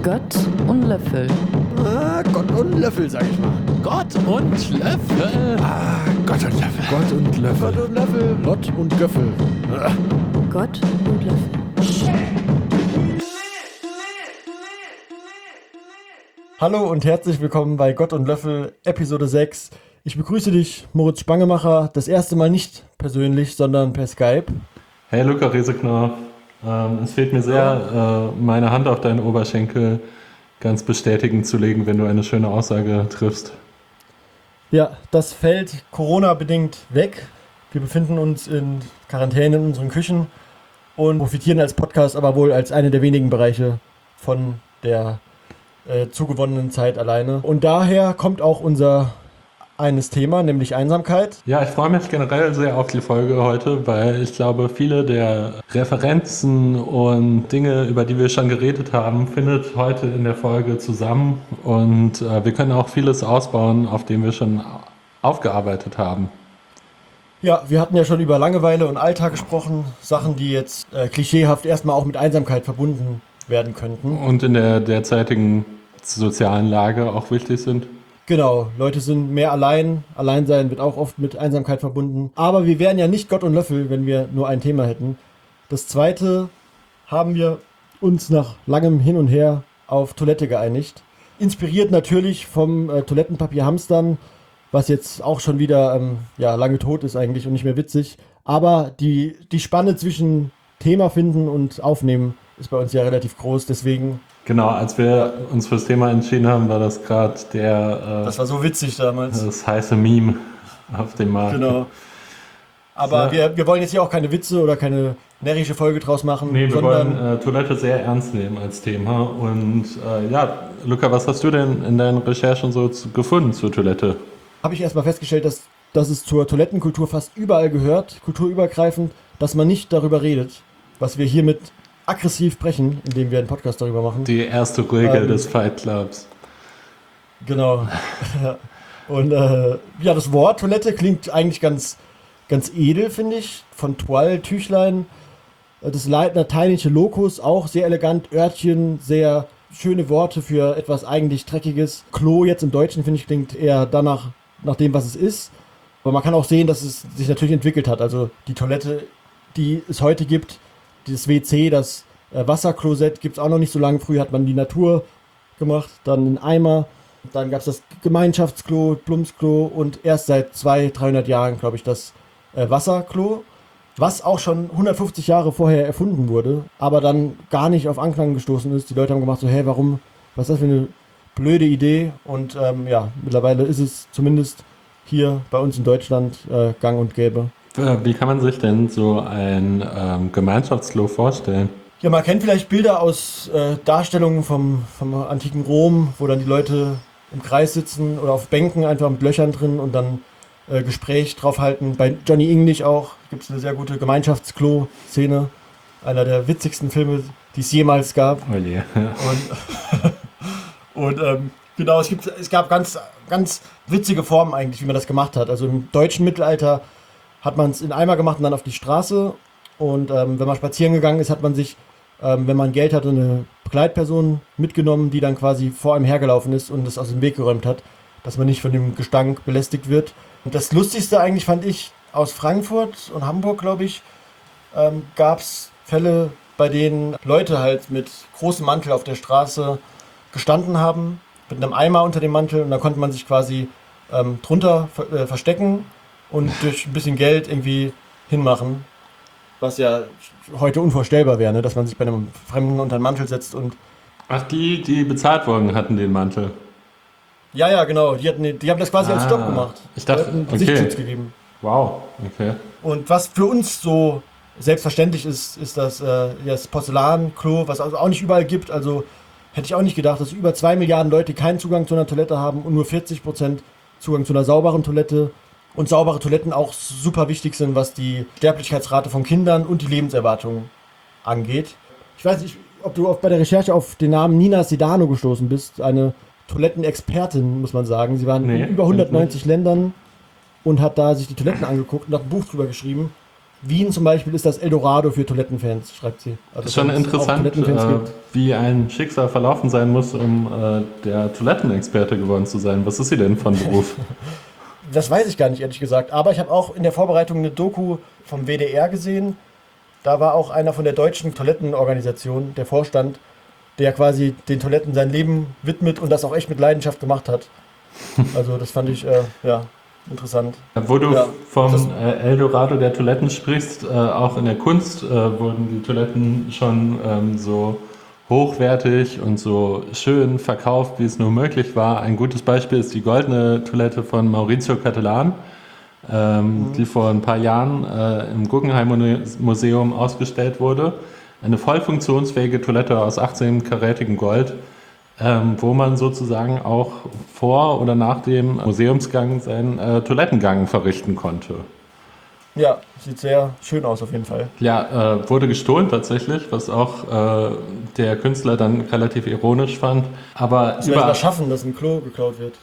Gott und Löffel. Gott und Löffel, sag ich mal. Gott und Löffel. Gott und Löffel. Gott und Löffel. Gott und Löffel. Gott und Göffel. Gott und Löffel. Hallo und herzlich willkommen bei Gott und Löffel, Episode 6. Ich begrüße dich, Moritz Spangemacher, das erste Mal nicht persönlich, sondern per Skype. Hey Luca Rieseknorr, es fehlt mir sehr, meine Hand auf deinen Oberschenkel ganz bestätigend zu legen, wenn du eine schöne Aussage triffst. Ja, das fällt Corona-bedingt weg. Wir befinden uns in Quarantäne in unseren Küchen und profitieren als Podcast aber wohl als eine der wenigen Bereiche von der zugewonnenen Zeit alleine. Und daher kommt auch unser eines Thema, nämlich Einsamkeit. Ja, ich freue mich generell sehr auf die Folge heute, weil ich glaube, viele der Referenzen und Dinge, über die wir schon geredet haben, findet heute in der Folge zusammen. Und wir können auch vieles ausbauen, auf dem wir schon aufgearbeitet haben. Ja, wir hatten ja schon über Langeweile und Alltag gesprochen, Sachen, die jetzt klischeehaft erstmal auch mit Einsamkeit verbunden werden könnten. Und in der derzeitigen sozialen Lage auch wichtig sind. Genau, Leute sind mehr allein. Alleinsein wird auch oft mit Einsamkeit verbunden. Aber wir wären ja nicht Gott und Löffel, wenn wir nur ein Thema hätten. Das zweite haben wir uns nach langem Hin und Her auf Toilette geeinigt. Inspiriert natürlich vom Toilettenpapier Hamstern, was jetzt auch schon wieder lange tot ist eigentlich und nicht mehr witzig. Aber die Spanne zwischen Thema finden und aufnehmen ist bei uns ja relativ groß, deswegen... Genau, als wir uns fürs Thema entschieden haben, war das gerade das war so witzig damals. Das heiße Meme auf dem Markt. Genau. Aber ja. wir wollen jetzt hier auch keine Witze oder keine närrische Folge draus machen. Nee, wir sondern wollen Toilette sehr ernst nehmen als Thema. Und Luca, was hast du denn in deinen Recherchen so gefunden zur Toilette? Habe ich erstmal festgestellt, dass es zur Toilettenkultur fast überall gehört, kulturübergreifend, dass man nicht darüber redet, was wir hiermit aggressiv brechen, indem wir einen Podcast darüber machen. Die erste Regel des Fight Clubs. Genau. Und das Wort Toilette klingt eigentlich ganz edel, finde ich. Von Toile, Tüchlein. Das lateinische Locus, auch sehr elegant. Örtchen, sehr schöne Worte für etwas eigentlich Dreckiges. Klo jetzt im Deutschen, finde ich, klingt eher danach, nach dem, was es ist. Aber man kann auch sehen, dass es sich natürlich entwickelt hat. Also die Toilette, die es heute gibt, das WC, das Wasserklosett gibt es auch noch nicht so lange. Früher hat man die Natur gemacht, dann einen Eimer. Dann gab es das Gemeinschaftsklo, Plumpsklo und erst seit 200-300 Jahren, glaube ich, das Wasserklo, was auch schon 150 Jahre vorher erfunden wurde, aber dann gar nicht auf Anklang gestoßen ist. Die Leute haben gemacht so, hey, warum, was ist das für eine blöde Idee? Und mittlerweile ist es zumindest hier bei uns in Deutschland gang und gäbe. Wie kann man sich denn so ein Gemeinschaftsklo vorstellen? Ja, man kennt vielleicht Bilder aus Darstellungen vom antiken Rom, wo dann die Leute im Kreis sitzen oder auf Bänken einfach mit Löchern drin und dann Gespräch drauf halten. Bei Johnny English auch gibt es eine sehr gute Gemeinschaftsklo-Szene. Einer der witzigsten Filme, die es jemals gab. Oh je. Genau, es gab ganz, ganz witzige Formen eigentlich, wie man das gemacht hat. Also im deutschen Mittelalter hat man es in Eimer gemacht und dann auf die Straße. Und wenn man spazieren gegangen ist, hat man sich, wenn man Geld hatte, eine Begleitperson mitgenommen, die dann quasi vor einem hergelaufen ist und es aus dem Weg geräumt hat, dass man nicht von dem Gestank belästigt wird. Und das Lustigste eigentlich fand ich aus Frankfurt und Hamburg, glaube ich, gab es Fälle, bei denen Leute halt mit großem Mantel auf der Straße gestanden haben, mit einem Eimer unter dem Mantel, und da konnte man sich quasi drunter verstecken und durch ein bisschen Geld irgendwie hinmachen. Was ja heute unvorstellbar wäre, ne? Dass man sich bei einem Fremden unter den Mantel setzt und... Ach, die bezahlt wurden, hatten den Mantel. Ja, genau. Die haben das quasi als Stopp gemacht. Ich dachte, einen okay. Sichtschutz gegeben. Wow, okay. Und was für uns so selbstverständlich ist das Porzellanklo, was also auch nicht überall gibt. Also hätte ich auch nicht gedacht, dass über 2 Milliarden Leute keinen Zugang zu einer Toilette haben und nur 40% Zugang zu einer sauberen Toilette. Und saubere Toiletten auch super wichtig sind, was die Sterblichkeitsrate von Kindern und die Lebenserwartung angeht. Ich weiß nicht, ob du bei der Recherche auf den Namen Nina Sedano gestoßen bist. Eine Toilettenexpertin, muss man sagen. Sie war in über 190 Ländern und hat da sich die Toiletten angeguckt und hat ein Buch drüber geschrieben. Wien zum Beispiel ist das Eldorado für Toilettenfans, schreibt sie. Also Das ist schon interessant, wie ein Schicksal verlaufen sein muss, um der Toilettenexperte geworden zu sein. Was ist sie denn von Beruf? Das weiß ich gar nicht, ehrlich gesagt. Aber ich habe auch in der Vorbereitung eine Doku vom WDR gesehen. Da war auch einer von der deutschen Toilettenorganisation, der Vorstand, der quasi den Toiletten sein Leben widmet und das auch echt mit Leidenschaft gemacht hat. Also das fand ich, interessant. Wo du vom Eldorado der Toiletten sprichst, auch in der Kunst wurden die Toiletten schon so hochwertig und so schön verkauft, wie es nur möglich war. Ein gutes Beispiel ist die goldene Toilette von Maurizio Cattelan, die vor ein paar Jahren im Guggenheim Museum ausgestellt wurde. Eine voll funktionsfähige Toilette aus 18-karätigem Gold, wo man sozusagen auch vor oder nach dem Museumsgang seinen Toilettengang verrichten konnte. Ja, sieht sehr schön aus auf jeden Fall. Ja, wurde gestohlen tatsächlich, was auch der Künstler dann relativ ironisch fand. Aber Sie werden das schaffen, dass ein Klo geklaut wird.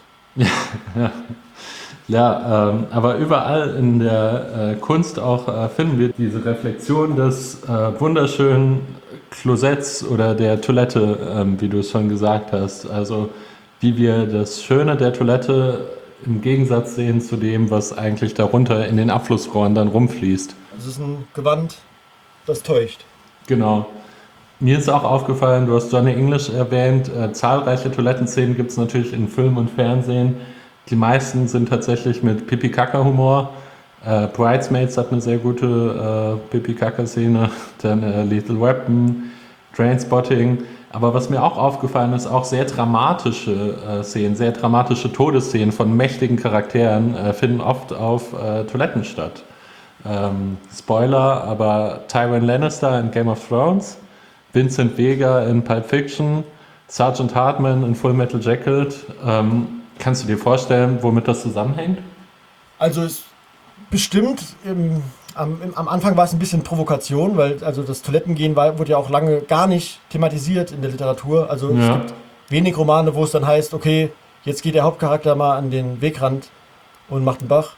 Aber überall in der Kunst auch finden wir diese Reflexion des wunderschönen Klosetts oder der Toilette, wie du es schon gesagt hast. Also wie wir das Schöne der Toilette im Gegensatz sehen zu dem, was eigentlich darunter in den Abflussrohren dann rumfließt. Das ist ein Gewand, das täuscht. Genau. Mir ist auch aufgefallen, du hast Johnny English erwähnt, zahlreiche Toilettenszenen gibt es natürlich in Film und Fernsehen. Die meisten sind tatsächlich mit Pipi-Kaka-Humor. Bridesmaids hat eine sehr gute Pipi-Kaka-Szene, dann Lethal Weapon, Trainspotting. Aber was mir auch aufgefallen ist, auch sehr dramatische Szenen, sehr dramatische Todesszenen von mächtigen Charakteren finden oft auf Toiletten statt. Spoiler, aber Tywin Lannister in Game of Thrones, Vincent Vega in Pulp Fiction, Sergeant Hartman in Full Metal Jacket. Kannst du dir vorstellen, womit das zusammenhängt? Also es bestimmt, am Anfang war es ein bisschen Provokation, weil also das Toilettengehen wurde ja auch lange gar nicht thematisiert in der Literatur. Also es gibt wenig Romane, wo es dann heißt, okay, jetzt geht der Hauptcharakter mal an den Wegrand und macht einen Bach.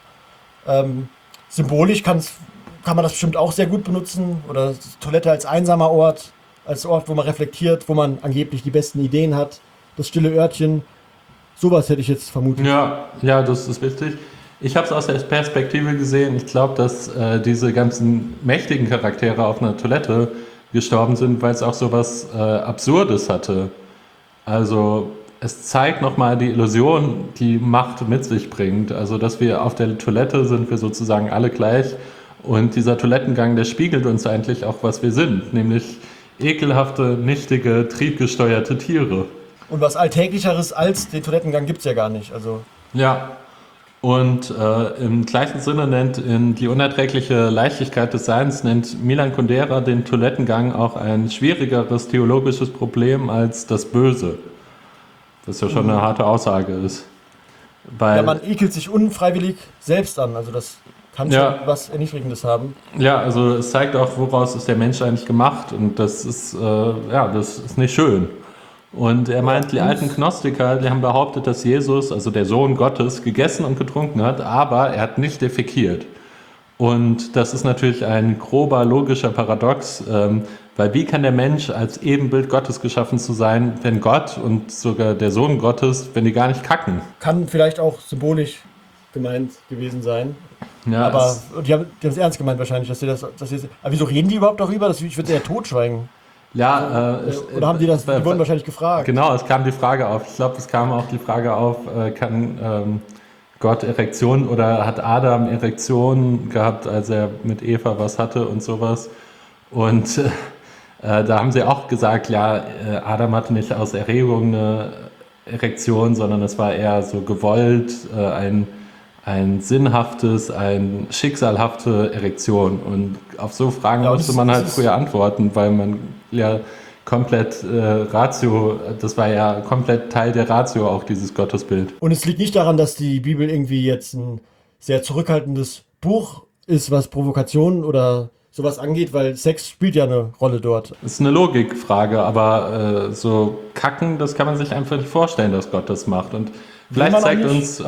Symbolisch kann man das bestimmt auch sehr gut benutzen. Oder Toilette als einsamer Ort, als Ort, wo man reflektiert, wo man angeblich die besten Ideen hat. Das stille Örtchen. Sowas hätte ich jetzt vermutet. Ja, das ist wichtig. Ich habe es aus der Perspektive gesehen. Ich glaube, dass diese ganzen mächtigen Charaktere auf einer Toilette gestorben sind, weil es auch so was Absurdes hatte. Also es zeigt nochmal die Illusion, die Macht mit sich bringt. Also dass wir auf der Toilette sind wir sozusagen alle gleich. Und dieser Toilettengang, der spiegelt uns eigentlich auch, was wir sind. Nämlich ekelhafte, nichtige, triebgesteuerte Tiere. Und was Alltäglicheres als den Toilettengang gibt es ja gar nicht. Also ja, und im gleichen Sinne nennt in Die unerträgliche Leichtigkeit des Seins nennt Milan Kundera den Toilettengang auch ein schwierigeres theologisches Problem als das Böse. Was ja schon eine harte Aussage ist. Weil, man ekelt sich unfreiwillig selbst an. Also das kann schon was Erniedrigendes haben. Ja, also es zeigt auch, woraus ist der Mensch eigentlich gemacht. Und das ist nicht schön. Und er meint, die alten Gnostiker, die haben behauptet, dass Jesus, also der Sohn Gottes, gegessen und getrunken hat, aber er hat nicht defekiert. Und das ist natürlich ein grober, logischer Paradox, weil wie kann der Mensch als Ebenbild Gottes geschaffen zu sein, wenn Gott und sogar der Sohn Gottes, wenn die gar nicht kacken? Kann vielleicht auch symbolisch gemeint gewesen sein. Ja, aber die haben es ernst gemeint wahrscheinlich, aber wieso reden die überhaupt darüber? Ich würde eher totschweigen. Ja, oder haben die wurden wahrscheinlich gefragt? Genau, es kam die Frage auf. Ich glaube, es kam auch die Frage auf, kann Gott Erektion oder hat Adam Erektion gehabt, als er mit Eva was hatte und sowas. Und da haben sie auch gesagt, Adam hatte nicht aus Erregung eine Erektion, sondern es war eher so gewollt, ein sinnhaftes, ein schicksalhafte Erektion. Und auf so Fragen musste man halt früher antworten, weil man ja komplett Ratio, das war ja komplett Teil der Ratio auch, dieses Gottesbild. Und es liegt nicht daran, dass die Bibel irgendwie jetzt ein sehr zurückhaltendes Buch ist, was Provokationen oder sowas angeht, weil Sex spielt ja eine Rolle dort. Das ist eine Logikfrage, aber so kacken, das kann man sich einfach nicht vorstellen, dass Gott das macht. Und vielleicht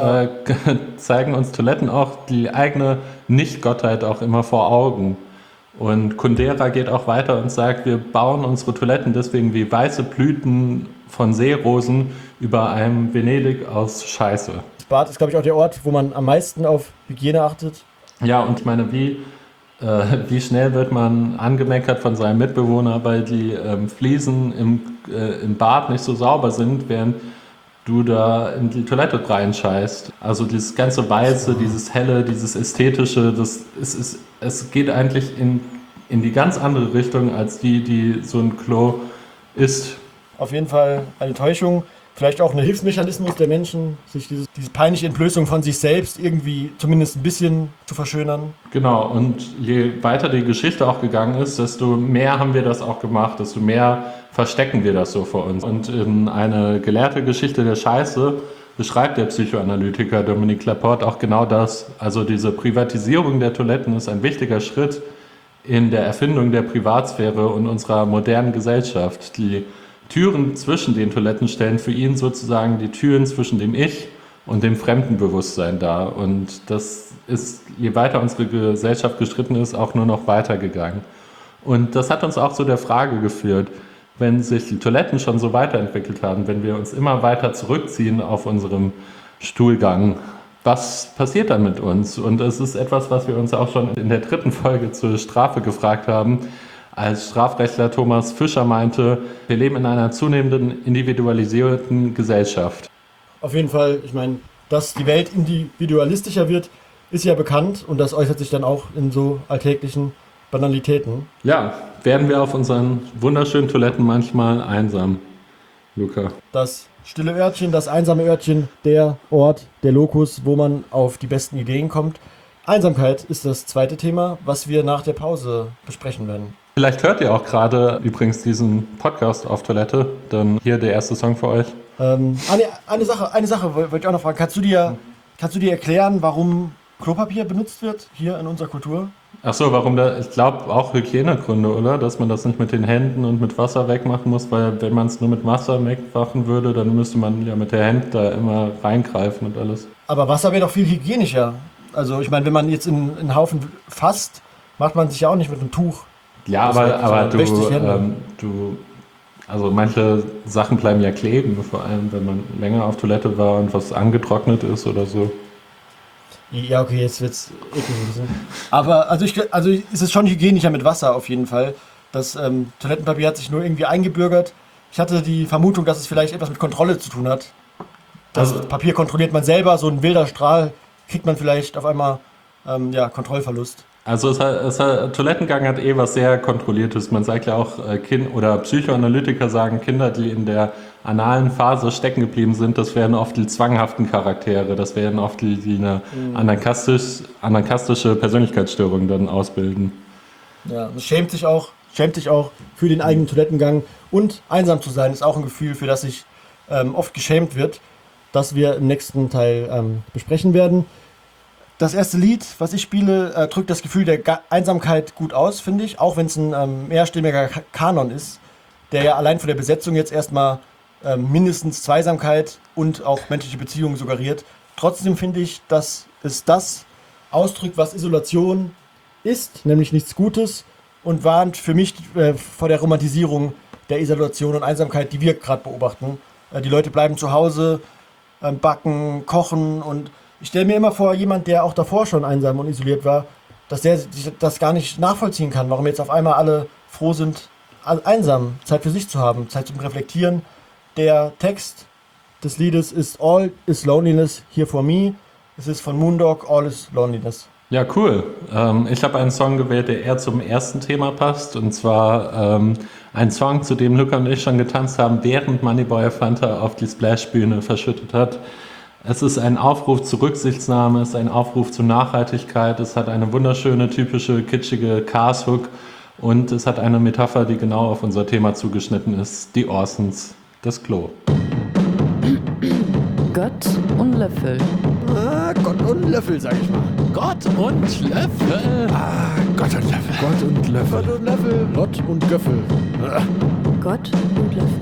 zeigen uns Toiletten auch die eigene Nicht-Gottheit auch immer vor Augen. Und Kundera geht auch weiter und sagt, wir bauen unsere Toiletten deswegen wie weiße Blüten von Seerosen über einem Venedig aus Scheiße. Das Bad ist, glaube ich, auch der Ort, wo man am meisten auf Hygiene achtet. Ja, und ich meine, wie schnell wird man angemeckert von seinem Mitbewohner, weil die Fliesen im Bad nicht so sauber sind, während du da in die Toilette reinscheißt. Also dieses ganze Weiße, dieses Helle, dieses Ästhetische, es geht eigentlich in die ganz andere Richtung als die so ein Klo ist. Auf jeden Fall eine Täuschung. Vielleicht auch ein Hilfsmechanismus der Menschen, sich diese peinliche Entblößung von sich selbst irgendwie zumindest ein bisschen zu verschönern. Genau, und je weiter die Geschichte auch gegangen ist, desto mehr haben wir das auch gemacht, desto mehr verstecken wir das so vor uns. Und in eine gelehrte Geschichte der Scheiße beschreibt der Psychoanalytiker Dominique Laporte auch genau das. Also diese Privatisierung der Toiletten ist ein wichtiger Schritt in der Erfindung der Privatsphäre und unserer modernen Gesellschaft. Die Türen zwischen den Toiletten stellen für ihn sozusagen die Türen zwischen dem Ich und dem Fremdenbewusstsein dar. Und das ist, je weiter unsere Gesellschaft gestritten ist, auch nur noch weitergegangen. Und das hat uns auch zu der Frage geführt, wenn sich die Toiletten schon so weiterentwickelt haben, wenn wir uns immer weiter zurückziehen auf unserem Stuhlgang, was passiert dann mit uns? Und es ist etwas, was wir uns auch schon in der 3. Folge zur Strafe gefragt haben, als Strafrechtler Thomas Fischer meinte, wir leben in einer zunehmenden individualisierten Gesellschaft. Auf jeden Fall, ich meine, dass die Welt individualistischer wird, ist ja bekannt und das äußert sich dann auch in so alltäglichen Banalitäten. Ja, werden wir auf unseren wunderschönen Toiletten manchmal einsam, Luca? Das stille Örtchen, das einsame Örtchen, der Ort, der Lokus, wo man auf die besten Ideen kommt. Einsamkeit ist das zweite Thema, was wir nach der Pause besprechen werden. Vielleicht hört ihr auch gerade übrigens diesen Podcast auf Toilette, dann hier der erste Song für euch. Eine Sache wollte ich auch noch fragen. Kannst du dir erklären, warum Klopapier benutzt wird hier in unserer Kultur? Ach so, warum da? Ich glaube auch Hygienegründe, oder? Dass man das nicht mit den Händen und mit Wasser wegmachen muss, weil wenn man es nur mit Wasser wegmachen würde, dann müsste man ja mit der Hand da immer reingreifen und alles. Aber Wasser wäre doch viel hygienischer. Also ich meine, wenn man jetzt in einen Haufen fasst, macht man sich ja auch nicht mit einem Tuch. Ja, aber also manche Sachen bleiben ja kleben, vor allem wenn man länger auf Toilette war und was angetrocknet ist oder so. Ja, okay, jetzt wird's eklig ein bisschen. Aber also ist es schon hygienischer mit Wasser auf jeden Fall. Das Toilettenpapier hat sich nur irgendwie eingebürgert. Ich hatte die Vermutung, dass es vielleicht etwas mit Kontrolle zu tun hat. Das Papier kontrolliert man selber, so ein wilder Strahl kriegt man vielleicht auf einmal Kontrollverlust. Also Toilettengang hat was sehr Kontrolliertes. Man sagt ja auch, oder Psychoanalytiker sagen, Kinder, die in der analen Phase stecken geblieben sind, das wären oft die zwanghaften Charaktere. Das wären oft die eine anarkastische Persönlichkeitsstörung dann ausbilden. Ja, das schämt sich auch für den eigenen Toilettengang. Und einsam zu sein ist auch ein Gefühl, für das sich oft geschämt wird, das wir im nächsten Teil besprechen werden. Das erste Lied, was ich spiele, drückt das Gefühl der Einsamkeit gut aus, finde ich. Auch wenn es ein mehrstimmiger Kanon ist, der ja allein von der Besetzung jetzt erstmal mindestens Zweisamkeit und auch menschliche Beziehungen suggeriert. Trotzdem finde ich, dass es das ausdrückt, was Isolation ist, nämlich nichts Gutes, und warnt für mich vor der Romantisierung der Isolation und Einsamkeit, die wir gerade beobachten. Die Leute bleiben zu Hause, backen, kochen, und ich stelle mir immer vor, jemand, der auch davor schon einsam und isoliert war, dass der das gar nicht nachvollziehen kann, warum jetzt auf einmal alle froh sind, einsam, Zeit für sich zu haben, Zeit zum Reflektieren. Der Text des Liedes ist All is Loneliness Here for Me. Es ist von Moondog, All is Loneliness. Ja, cool. Ich habe einen Song gewählt, der eher zum ersten Thema passt, und zwar ein Song, zu dem Luca und ich schon getanzt haben, während Moneyboy Fanta auf die Splash-Bühne verschüttet hat. Es ist ein Aufruf zur Rücksichtsnahme, es ist ein Aufruf zur Nachhaltigkeit, es hat eine wunderschöne, typische, kitschige Cars-Hook und es hat eine Metapher, die genau auf unser Thema zugeschnitten ist, die Orsons, das Klo. Gott und Löffel. Gott und Löffel, sag ich mal. Gott und Löffel. Gott und Löffel. Gott und Löffel. Gott und Löffel. Gott und Göffel. Gott und Löffel.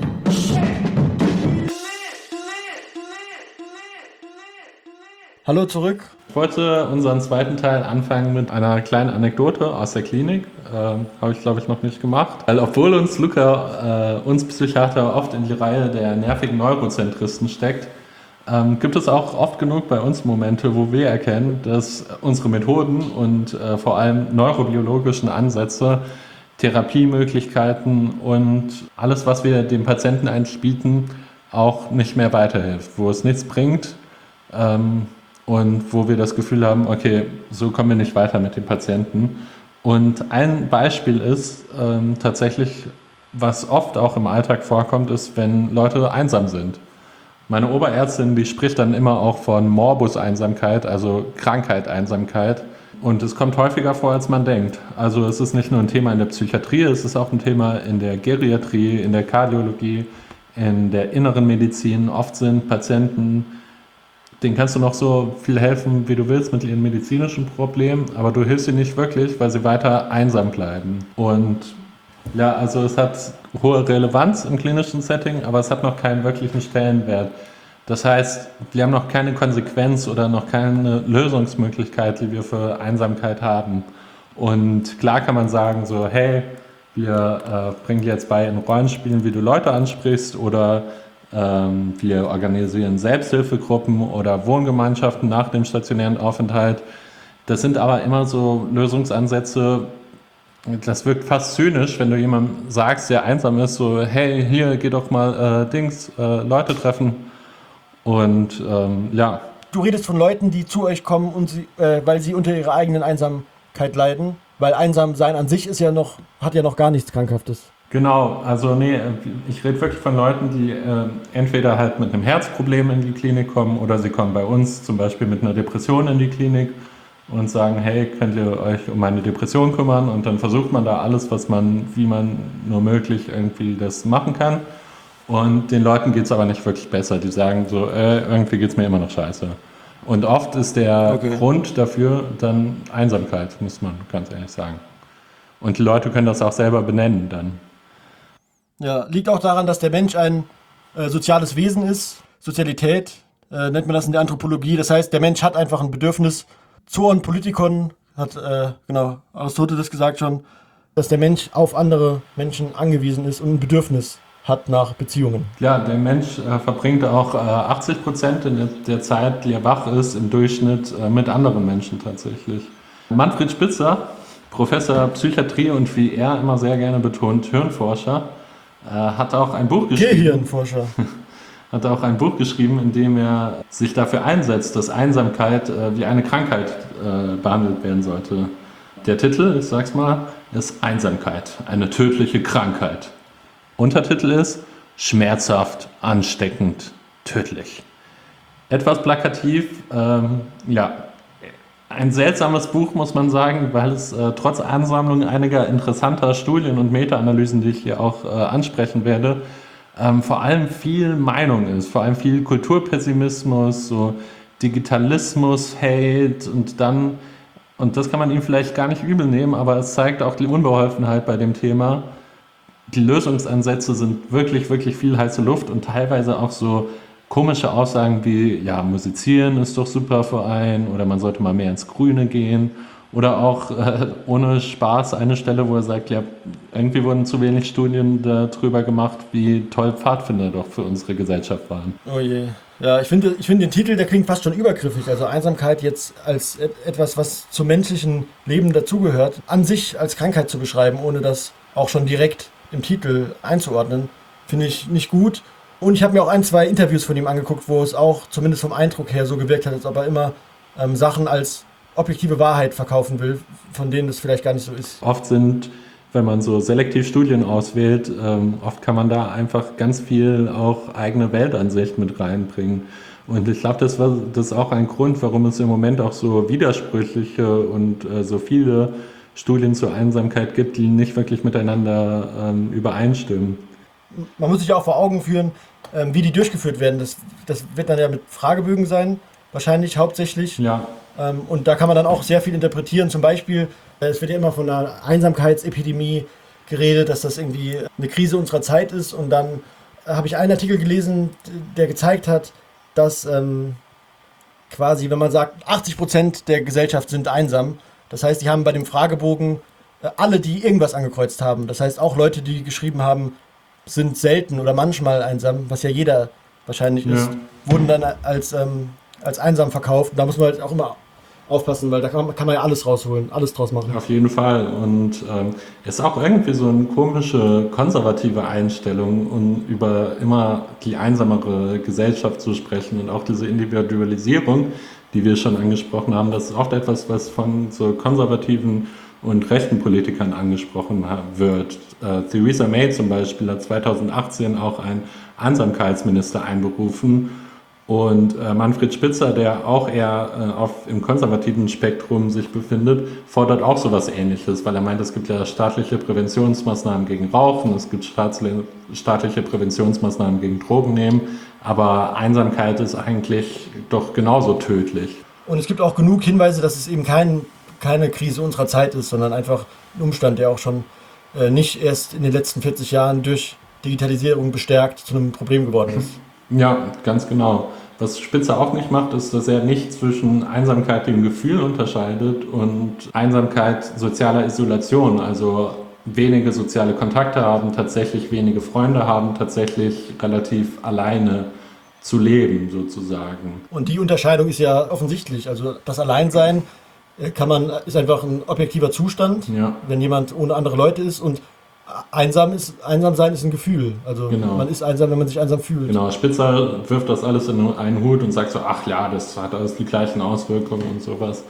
Hallo zurück. Ich wollte unseren zweiten Teil anfangen mit einer kleinen Anekdote aus der Klinik. Habe ich, glaube ich, noch nicht gemacht. Weil obwohl uns Luca, uns Psychiater, oft in die Reihe der nervigen Neurozentristen steckt, gibt es auch oft genug bei uns Momente, wo wir erkennen, dass unsere Methoden und vor allem neurobiologischen Ansätze, Therapiemöglichkeiten und alles, was wir dem Patienten eigentlich bieten, auch nicht mehr weiterhilft, wo es nichts bringt. Und wo wir das Gefühl haben, okay, so kommen wir nicht weiter mit dem Patienten. Und ein Beispiel ist tatsächlich, was oft auch im Alltag vorkommt, ist, wenn Leute einsam sind. Meine Oberärztin, die spricht dann immer auch von Morbus-Einsamkeit, also Krankheit-Einsamkeit. Und es kommt häufiger vor, als man denkt. Also es ist nicht nur ein Thema in der Psychiatrie, es ist auch ein Thema in der Geriatrie, in der Kardiologie, in der inneren Medizin. Oft sind Patienten, denen kannst du noch so viel helfen, wie du willst mit ihren medizinischen Problemen, aber du hilfst ihnen nicht wirklich, weil sie weiter einsam bleiben. Und ja, also es hat hohe Relevanz im klinischen Setting, aber es hat noch keinen wirklichen Stellenwert. Das heißt, wir haben noch keine Konsequenz oder noch keine Lösungsmöglichkeit, die wir für Einsamkeit haben. Und klar kann man sagen so, hey, wir bringen dir jetzt bei in Rollenspielen, wie du Leute ansprichst, oder wir organisieren Selbsthilfegruppen oder Wohngemeinschaften nach dem stationären Aufenthalt. Das sind aber immer so Lösungsansätze, das wirkt fast zynisch, wenn du jemandem sagst, der einsam ist, so, hey, hier, geh doch mal Leute treffen. Und ja. Du redest von Leuten, die zu euch kommen, und weil sie unter ihrer eigenen Einsamkeit leiden, weil Einsamsein an sich hat ja noch gar nichts Krankhaftes. Genau, also nee, ich rede wirklich von Leuten, die entweder halt mit einem Herzproblem in die Klinik kommen oder sie kommen bei uns zum Beispiel mit einer Depression in die Klinik und sagen, hey, könnt ihr euch um meine Depression kümmern? Und dann versucht man da alles, wie man nur möglich irgendwie das machen kann. Und den Leuten geht es aber nicht wirklich besser. Die sagen so, irgendwie geht es mir immer noch scheiße. Und oft ist der Grund dafür dann Einsamkeit, muss man ganz ehrlich sagen. Und die Leute können das auch selber benennen dann. Ja, liegt auch daran, dass der Mensch ein soziales Wesen ist. Sozialität nennt man das in der Anthropologie. Das heißt, der Mensch hat einfach ein Bedürfnis. Zoon Politikon hat, Aristoteles gesagt schon, dass der Mensch auf andere Menschen angewiesen ist und ein Bedürfnis hat nach Beziehungen. Ja, der Mensch verbringt auch 80% der Zeit, die er wach ist, im Durchschnitt mit anderen Menschen tatsächlich. Manfred Spitzer, Professor Psychiatrie und wie er immer sehr gerne betont, Hirnforscher, hat auch ein Buch geschrieben. Gehirnforscher. Hat auch ein Buch geschrieben, in dem er sich dafür einsetzt, dass Einsamkeit wie eine Krankheit behandelt werden sollte. Der Titel, ich sag's mal, ist Einsamkeit, eine tödliche Krankheit. Untertitel ist schmerzhaft, ansteckend, tödlich. Etwas plakativ, ja, ein seltsames Buch, muss man sagen, weil es trotz Ansammlung einiger interessanter Studien und Meta-Analysen, die ich hier auch ansprechen werde, vor allem viel Meinung ist, vor allem viel Kulturpessimismus, so Digitalismus, Hate und das kann man ihm vielleicht gar nicht übel nehmen, aber es zeigt auch die Unbeholfenheit bei dem Thema. Die Lösungsansätze sind wirklich, wirklich viel heiße Luft und teilweise auch so komische Aussagen wie, ja, musizieren ist doch super für einen oder man sollte mal mehr ins Grüne gehen oder auch ohne Spaß eine Stelle, wo er sagt, ja, irgendwie wurden zu wenig Studien darüber gemacht, wie toll Pfadfinder doch für unsere Gesellschaft waren. Oh je. Ja, ich finde den Titel, der klingt fast schon übergriffig. Also Einsamkeit jetzt als etwas, was zum menschlichen Leben dazugehört, an sich als Krankheit zu beschreiben, ohne das auch schon direkt im Titel einzuordnen, finde ich nicht gut. Und ich habe mir auch 1-2 Interviews von ihm angeguckt, wo es auch zumindest vom Eindruck her so gewirkt hat, als ob er immer Sachen als objektive Wahrheit verkaufen will, von denen das vielleicht gar nicht so ist. Oft sind, wenn man so selektiv Studien auswählt, oft kann man da einfach ganz viel auch eigene Weltansicht mit reinbringen. Und ich glaube, das ist auch ein Grund, warum es im Moment auch so widersprüchliche und so viele Studien zur Einsamkeit gibt, die nicht wirklich miteinander übereinstimmen. Man muss sich ja auch vor Augen führen, wie die durchgeführt werden. Das wird dann ja mit Fragebögen sein, wahrscheinlich hauptsächlich. Ja. Und da kann man dann auch sehr viel interpretieren. Zum Beispiel, es wird ja immer von einer Einsamkeitsepidemie geredet, dass das irgendwie eine Krise unserer Zeit ist. Und dann habe ich einen Artikel gelesen, der gezeigt hat, dass quasi, wenn man sagt, 80% der Gesellschaft sind einsam. Das heißt, die haben bei dem Fragebogen alle, die irgendwas angekreuzt haben. Das heißt, auch Leute, die geschrieben haben, sind selten oder manchmal einsam, was ja jeder wahrscheinlich ist, wurden dann als einsam verkauft. Und da muss man halt auch immer aufpassen, weil da kann man ja alles rausholen, alles draus machen. Auf jeden Fall. Und es ist auch irgendwie so eine komische, konservative Einstellung, um über immer die einsamere Gesellschaft zu sprechen und auch diese Individualisierung, die wir schon angesprochen haben. Das ist oft etwas, was von so konservativen und rechten Politikern angesprochen wird. Theresa May zum Beispiel hat 2018 auch einen Einsamkeitsminister einberufen. Und Manfred Spitzer, der auch eher im konservativen Spektrum sich befindet, fordert auch sowas Ähnliches, weil er meint, es gibt ja staatliche Präventionsmaßnahmen gegen Rauchen, es gibt staatliche Präventionsmaßnahmen gegen Drogennehmen, aber Einsamkeit ist eigentlich doch genauso tödlich. Und es gibt auch genug Hinweise, dass es eben keine Krise unserer Zeit ist, sondern einfach ein Umstand, der auch schon nicht erst in den letzten 40 Jahren durch Digitalisierung bestärkt zu einem Problem geworden ist. Ja, ganz genau. Was Spitzer auch nicht macht, ist, dass er nicht zwischen Einsamkeit dem Gefühl unterscheidet und Einsamkeit sozialer Isolation. Also wenige soziale Kontakte haben, tatsächlich wenige Freunde haben, tatsächlich relativ alleine zu leben sozusagen. Und die Unterscheidung ist ja offensichtlich. Also das Alleinsein ist einfach ein objektiver Zustand, wenn jemand ohne andere Leute ist, und einsam sein ist ein Gefühl. Also man ist einsam, wenn man sich einsam fühlt. Genau, Spitzer wirft das alles in einen Hut und sagt so, ach ja, das hat alles die gleichen Auswirkungen und sowas.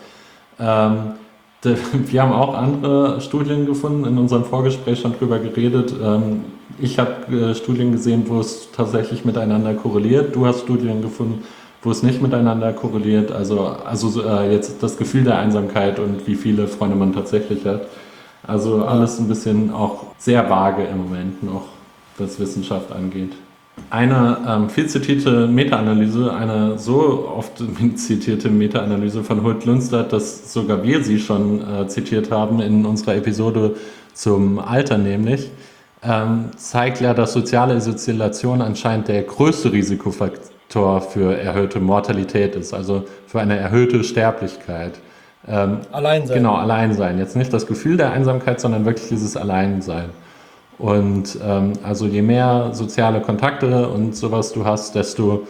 Wir haben auch andere Studien gefunden, in unserem Vorgespräch schon drüber geredet. Ich habe Studien gesehen, wo es tatsächlich miteinander korreliert. Du hast Studien gefunden, wo es nicht miteinander korreliert. Also jetzt das Gefühl der Einsamkeit und wie viele Freunde man tatsächlich hat. Also alles ein bisschen auch sehr vage im Moment noch, was Wissenschaft angeht. Eine viel zitierte Meta-Analyse, eine so oft zitierte Meta-Analyse von Hult-Lundstad, dass sogar wir sie schon zitiert haben in unserer Episode zum Alter nämlich, zeigt ja, dass soziale Isolation anscheinend der größte Risikofaktor für erhöhte Mortalität ist, also für eine erhöhte Sterblichkeit. Alleinsein. Genau, Alleinsein. Jetzt nicht das Gefühl der Einsamkeit, sondern wirklich dieses Alleinsein. Und also je mehr soziale Kontakte und sowas du hast, desto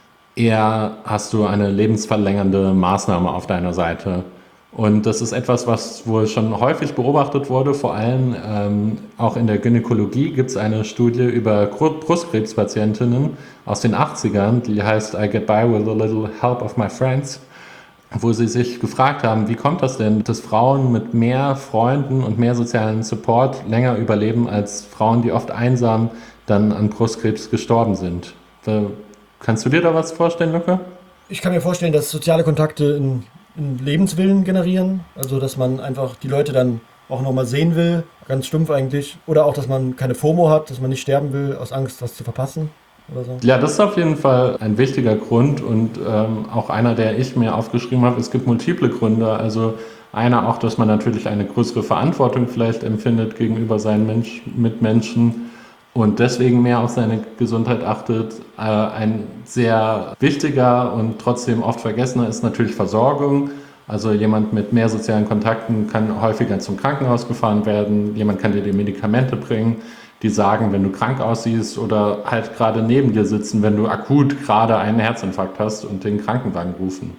eher hast du eine lebensverlängernde Maßnahme auf deiner Seite. Und das ist etwas, was wohl schon häufig beobachtet wurde, vor allem auch in der Gynäkologie gibt es eine Studie über Brustkrebspatientinnen aus den 80ern, die heißt I Get By With a Little Help of My Friends, wo sie sich gefragt haben, wie kommt das denn, dass Frauen mit mehr Freunden und mehr sozialen Support länger überleben als Frauen, die oft einsam dann an Brustkrebs gestorben sind. Kannst du dir da was vorstellen, Luca? Ich kann mir vorstellen, dass soziale Kontakte einen Lebenswillen generieren, also dass man einfach die Leute dann auch nochmal sehen will, ganz stumpf eigentlich, oder auch, dass man keine FOMO hat, dass man nicht sterben will aus Angst, was zu verpassen. Oder so. Ja, das ist auf jeden Fall ein wichtiger Grund und auch einer, der ich mir aufgeschrieben habe. Es gibt multiple Gründe. Also einer auch, dass man natürlich eine größere Verantwortung vielleicht empfindet gegenüber seinen Mitmenschen und deswegen mehr auf seine Gesundheit achtet. Ein sehr wichtiger und trotzdem oft vergessener ist natürlich Versorgung. Also jemand mit mehr sozialen Kontakten kann häufiger zum Krankenhaus gefahren werden. Jemand kann dir die Medikamente bringen, die sagen, wenn du krank aussiehst oder halt gerade neben dir sitzen, wenn du akut gerade einen Herzinfarkt hast und den Krankenwagen rufen.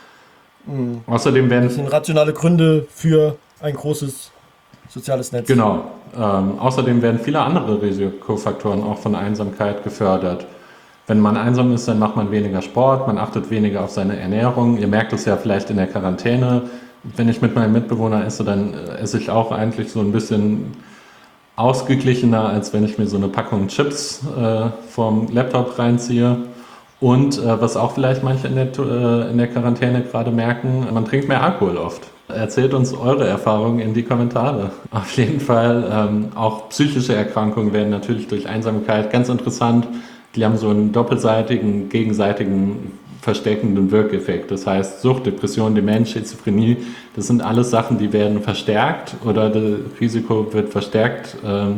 Mhm. Außerdem werden... Das sind rationale Gründe für ein großes soziales Netz. Genau. Außerdem werden viele andere Risikofaktoren auch von Einsamkeit gefördert. Wenn man einsam ist, dann macht man weniger Sport, man achtet weniger auf seine Ernährung. Ihr merkt es ja vielleicht in der Quarantäne. Wenn ich mit meinem Mitbewohner esse, dann esse ich auch eigentlich so ein bisschen ausgeglichener, als wenn ich mir so eine Packung Chips vom Laptop reinziehe. Und was auch vielleicht manche in der Quarantäne gerade merken, man trinkt mehr Alkohol oft. Erzählt uns eure Erfahrungen in die Kommentare. Auf jeden Fall, auch psychische Erkrankungen werden natürlich durch Einsamkeit ganz interessant. Die haben so einen doppelseitigen, gegenseitigen verstärkenden Wirkeffekt. Das heißt, Sucht, Depression, Demenz, Schizophrenie, das sind alles Sachen, die werden verstärkt oder das Risiko wird verstärkt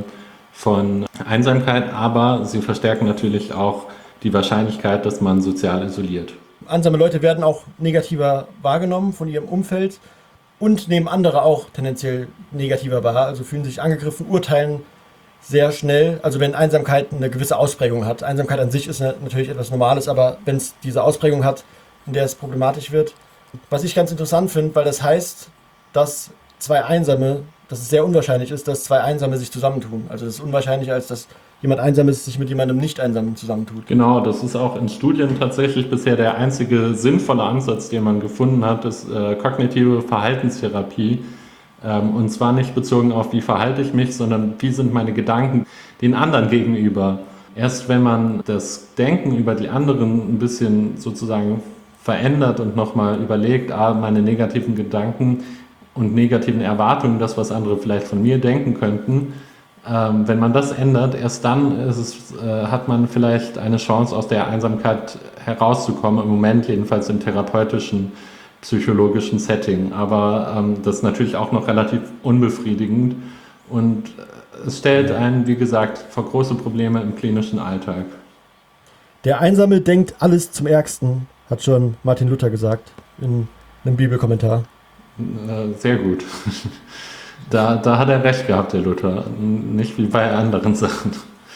von Einsamkeit, aber sie verstärken natürlich auch die Wahrscheinlichkeit, dass man sozial isoliert. einsame Leute werden auch negativer wahrgenommen von ihrem Umfeld und nehmen andere auch tendenziell negativer wahr, also fühlen sich angegriffen, urteilen sehr schnell, also wenn Einsamkeit eine gewisse Ausprägung hat. Einsamkeit an sich ist natürlich etwas Normales, aber wenn es diese Ausprägung hat, in der es problematisch wird. Was ich ganz interessant finde, weil das heißt, dass es sehr unwahrscheinlich ist, dass zwei Einsame sich zusammentun. Also das ist unwahrscheinlicher, als dass jemand Einsames sich mit jemandem Nicht-Einsamen zusammentut. Genau, das ist auch in Studien tatsächlich bisher der einzige sinnvolle Ansatz, den man gefunden hat, ist kognitive Verhaltenstherapie. Und zwar nicht bezogen auf, wie verhalte ich mich, sondern wie sind meine Gedanken den anderen gegenüber. Erst wenn man das Denken über die anderen ein bisschen sozusagen verändert und nochmal überlegt, meine negativen Gedanken und negativen Erwartungen, das, was andere vielleicht von mir denken könnten, wenn man das ändert, erst dann hat man vielleicht eine Chance, aus der Einsamkeit herauszukommen, im Moment jedenfalls im therapeutischen, psychologischen Setting. Aber das ist natürlich auch noch relativ unbefriedigend und es stellt einen, wie gesagt, vor große Probleme im klinischen Alltag. Der Einsame denkt alles zum Ärgsten, hat schon Martin Luther gesagt in einem Bibelkommentar. Sehr gut. Da hat er recht gehabt, der Luther. Nicht wie bei anderen Sachen.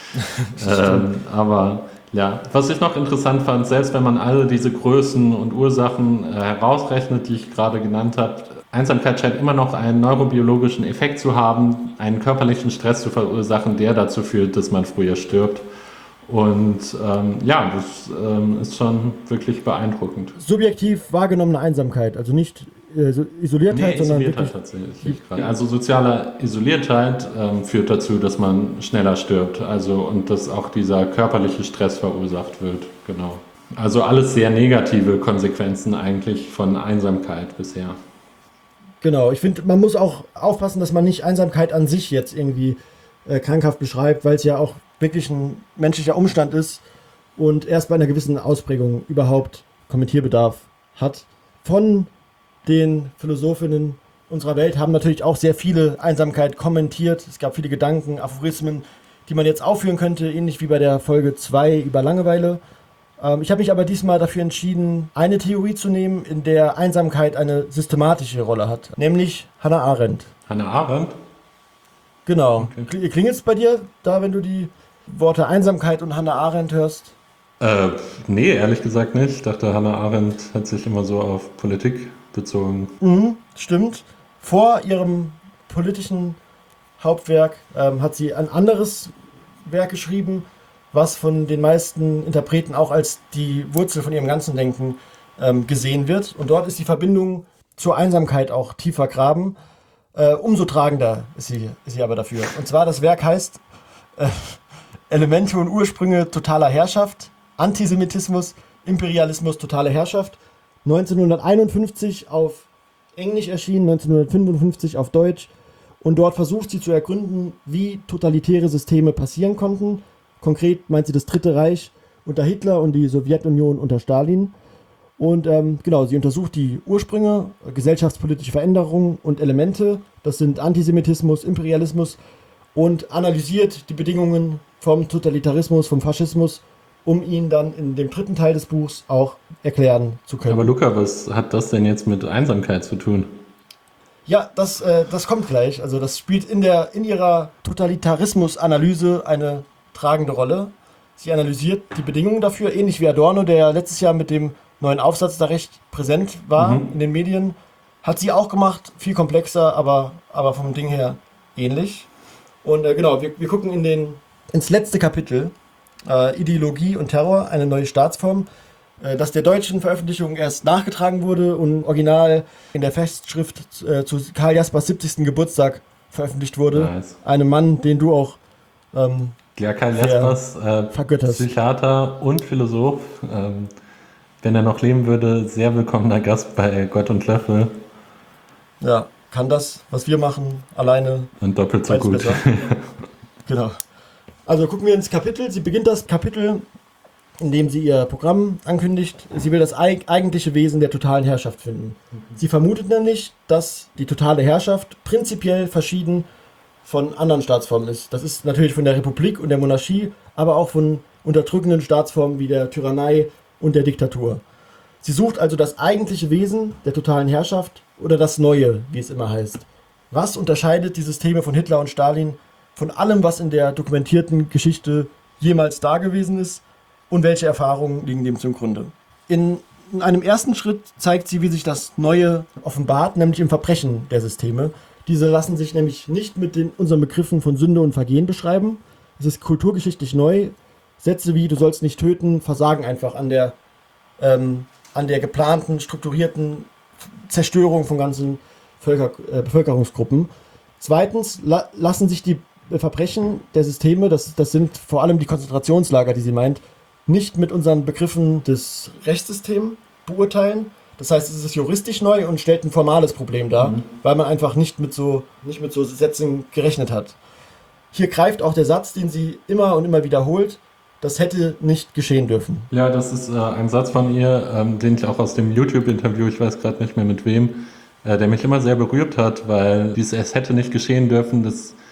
Aber ja, was ich noch interessant fand, selbst wenn man alle diese Größen und Ursachen herausrechnet, die ich gerade genannt habe, Einsamkeit scheint immer noch einen neurobiologischen Effekt zu haben, einen körperlichen Stress zu verursachen, der dazu führt, dass man früher stirbt. Und das ist schon wirklich beeindruckend. Subjektiv wahrgenommene Einsamkeit, also nicht Isoliertheit, sondern wirklich tatsächlich. Also soziale Isoliertheit führt dazu, dass man schneller stirbt, und dass auch dieser körperliche Stress verursacht wird. Genau. Also alles sehr negative Konsequenzen eigentlich von Einsamkeit bisher. Genau, ich finde, man muss auch aufpassen, dass man nicht Einsamkeit an sich jetzt irgendwie krankhaft beschreibt, weil es ja auch wirklich ein menschlicher Umstand ist und erst bei einer gewissen Ausprägung überhaupt Kommentierbedarf hat. Von den Philosophinnen unserer Welt haben natürlich auch sehr viele Einsamkeit kommentiert. Es gab viele Gedanken, Aphorismen, die man jetzt aufführen könnte, ähnlich wie bei der Folge 2 über Langeweile. Ich habe mich aber diesmal dafür entschieden, eine Theorie zu nehmen, in der Einsamkeit eine systematische Rolle hat, nämlich Hannah Arendt. Hannah Arendt? Genau. Okay. Klingelt es bei dir da, wenn du die Worte Einsamkeit und Hannah Arendt hörst? Nee, ehrlich gesagt nicht. Ich dachte, Hannah Arendt hat sich immer so auf Politik bezogen. Stimmt. Vor ihrem politischen Hauptwerk hat sie ein anderes Werk geschrieben, was von den meisten Interpreten auch als die Wurzel von ihrem ganzen Denken gesehen wird. Und dort ist die Verbindung zur Einsamkeit auch tief vergraben. Umso tragender ist sie aber dafür. Und zwar, das Werk heißt Elemente und Ursprünge totaler Herrschaft, Antisemitismus, Imperialismus, totale Herrschaft. 1951 auf Englisch erschienen, 1955 auf Deutsch. Und dort versucht sie zu ergründen, wie totalitäre Systeme passieren konnten. Konkret meint sie das Dritte Reich unter Hitler und die Sowjetunion unter Stalin. Und sie untersucht die Ursprünge, gesellschaftspolitische Veränderungen und Elemente. Das sind Antisemitismus, Imperialismus und analysiert die Bedingungen vom Totalitarismus, vom Faschismus, um ihn dann in dem dritten Teil des Buchs auch erklären zu können. Aber Luca, was hat das denn jetzt mit Einsamkeit zu tun? Ja, das kommt gleich. Also das spielt in ihrer Totalitarismus-Analyse eine tragende Rolle. Sie analysiert die Bedingungen dafür, ähnlich wie Adorno, der letztes Jahr mit dem neuen Aufsatz da recht präsent war in den Medien. Hat sie auch gemacht, viel komplexer, aber vom Ding her ähnlich. Und wir gucken ins letzte Kapitel, Ideologie und Terror, eine neue Staatsform, das der deutschen Veröffentlichung erst nachgetragen wurde und original in der Festschrift zu Karl Jaspers 70. Geburtstag veröffentlicht wurde. Nice. Einem Mann, den du auch Karl Jaspers, Psychiater und Philosoph. Wenn er noch leben würde, sehr willkommener Gast bei Gott und Löffel. Ja, kann das, was wir machen, alleine. Und doppelt so gut. Genau. Also gucken wir ins Kapitel. Sie beginnt das Kapitel, indem sie ihr Programm ankündigt. Sie will das eigentliche Wesen der totalen Herrschaft finden. Sie vermutet nämlich, dass die totale Herrschaft prinzipiell verschieden von anderen Staatsformen ist. Das ist natürlich von der Republik und der Monarchie, aber auch von unterdrückenden Staatsformen wie der Tyrannei und der Diktatur. Sie sucht also das eigentliche Wesen der totalen Herrschaft oder das Neue, wie es immer heißt. Was unterscheidet die Systeme von Hitler und Stalin von allem, was in der dokumentierten Geschichte jemals da gewesen ist, und welche Erfahrungen liegen dem zugrunde? In einem ersten Schritt zeigt sie, wie sich das Neue offenbart, nämlich im Verbrechen der Systeme. Diese lassen sich nämlich nicht mit unseren Begriffen von Sünde und Vergehen beschreiben. Es ist kulturgeschichtlich neu. Sätze wie "du sollst nicht töten" versagen einfach an der geplanten, strukturierten Zerstörung von ganzen Bevölkerungsgruppen. Zweitens lassen sich die Verbrechen der Systeme, das sind vor allem die Konzentrationslager, die sie meint, nicht mit unseren Begriffen des Rechtssystems beurteilen. Das heißt, es ist juristisch neu und stellt ein formales Problem dar, weil man einfach nicht mit so Sätzen gerechnet hat. Hier greift auch der Satz, den sie immer und immer wiederholt: das hätte nicht geschehen dürfen. Ja, das ist ein Satz von ihr, den ich auch aus dem YouTube-Interview, ich weiß gerade nicht mehr mit wem, der mich immer sehr berührt hat, weil es hätte nicht geschehen dürfen,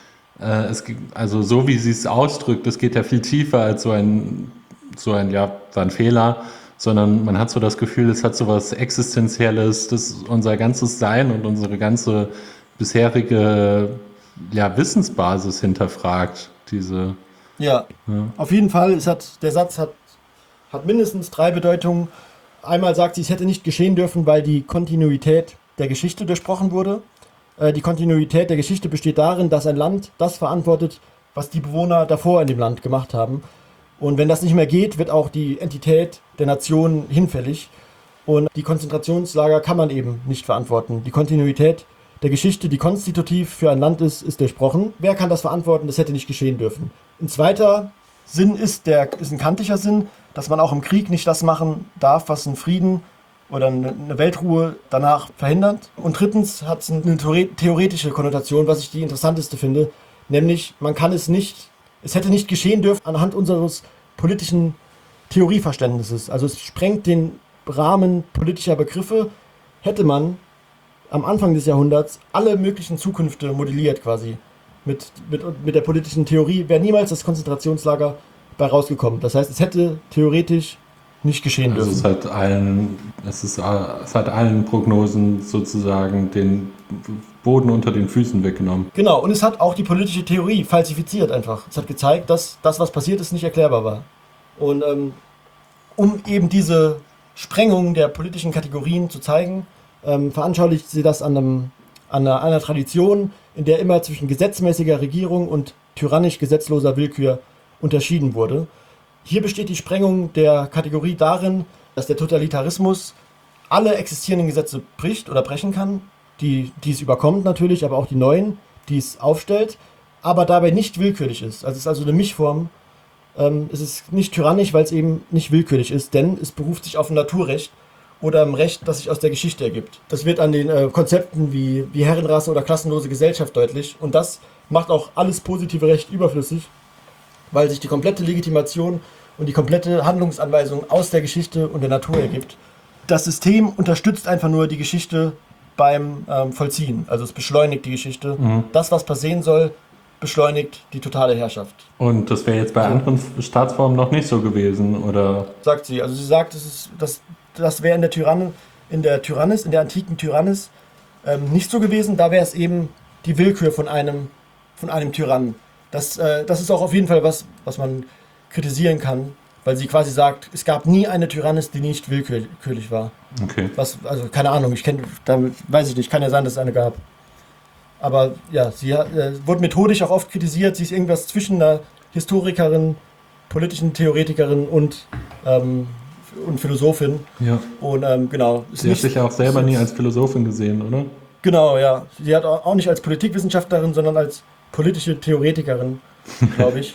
also so wie sie es ausdrückt, das geht ja viel tiefer als so ein war ein Fehler, sondern man hat so das Gefühl, es hat so was Existenzielles, das unser ganzes Sein und unsere ganze bisherige Wissensbasis hinterfragt. Ja, auf jeden Fall. Der Satz hat mindestens 3 Bedeutungen. Einmal sagt sie, es hätte nicht geschehen dürfen, weil die Kontinuität der Geschichte durchbrochen wurde. Die Kontinuität der Geschichte besteht darin, dass ein Land das verantwortet, was die Bewohner davor in dem Land gemacht haben. Und wenn das nicht mehr geht, wird auch die Entität der Nation hinfällig. Und die Konzentrationslager kann man eben nicht verantworten. Die Kontinuität der Geschichte, die konstitutiv für ein Land ist durchbrochen. Wer kann das verantworten? Das hätte nicht geschehen dürfen. Ein zweiter Sinn ist ein kantischer Sinn, dass man auch im Krieg nicht das machen darf, was einen Frieden oder eine Weltruhe danach verhindert. Und drittens hat es eine theoretische Konnotation, was ich die interessanteste finde, nämlich es hätte nicht geschehen dürfen anhand unseres politischen Theorieverständnisses. Also es sprengt den Rahmen politischer Begriffe. Hätte man am Anfang des Jahrhunderts alle möglichen Zukünfte modelliert quasi. Mit der politischen Theorie wäre niemals das Konzentrationslager bei rausgekommen. Das heißt, es hätte theoretisch nicht geschehen dürfen. Es hat allen Prognosen sozusagen den Boden unter den Füßen weggenommen. Genau, und es hat auch die politische Theorie falsifiziert einfach. Es hat gezeigt, dass das, was passiert ist, nicht erklärbar war. Und um eben diese Sprengung der politischen Kategorien zu zeigen, veranschaulicht sie das an einer Tradition, in der immer zwischen gesetzmäßiger Regierung und tyrannisch-gesetzloser Willkür unterschieden wurde. Hier besteht die Sprengung der Kategorie darin, dass der Totalitarismus alle existierenden Gesetze bricht oder brechen kann, die es überkommt natürlich, aber auch die neuen, die es aufstellt, aber dabei nicht willkürlich ist. Also es ist also eine Mischform. Es ist nicht tyrannisch, weil es eben nicht willkürlich ist, denn es beruft sich auf ein Naturrecht oder ein Recht, das sich aus der Geschichte ergibt. Das wird an den Konzepten wie Herrenrasse oder klassenlose Gesellschaft deutlich, und das macht auch alles positive Recht überflüssig, weil sich die komplette Legitimation und die komplette Handlungsanweisung aus der Geschichte und der Natur ergibt. Das System unterstützt einfach nur die Geschichte beim Vollziehen. Also es beschleunigt die Geschichte. Das, was passieren soll, beschleunigt die totale Herrschaft. Und das wäre jetzt bei anderen Staatsformen noch nicht so gewesen, oder? Sagt sie. Also sie sagt, das wäre in der antiken Tyrannis nicht so gewesen. Da wäre es eben die Willkür von einem Tyrannen. Das ist auch auf jeden Fall was man kritisieren kann, weil sie quasi sagt, es gab nie eine Tyrannis, die nicht willkürlich war. Okay. Also keine Ahnung, weiß ich nicht, kann ja sein, dass es eine gab. Aber ja, sie wurde methodisch auch oft kritisiert. Sie ist irgendwas zwischen einer Historikerin, politischen Theoretikerin und Philosophin. Ja. Und genau. Sie hat sich ja auch selber nie als Philosophin gesehen, oder? Genau, ja. Sie hat auch nicht als Politikwissenschaftlerin, sondern als politische Theoretikerin, glaube ich.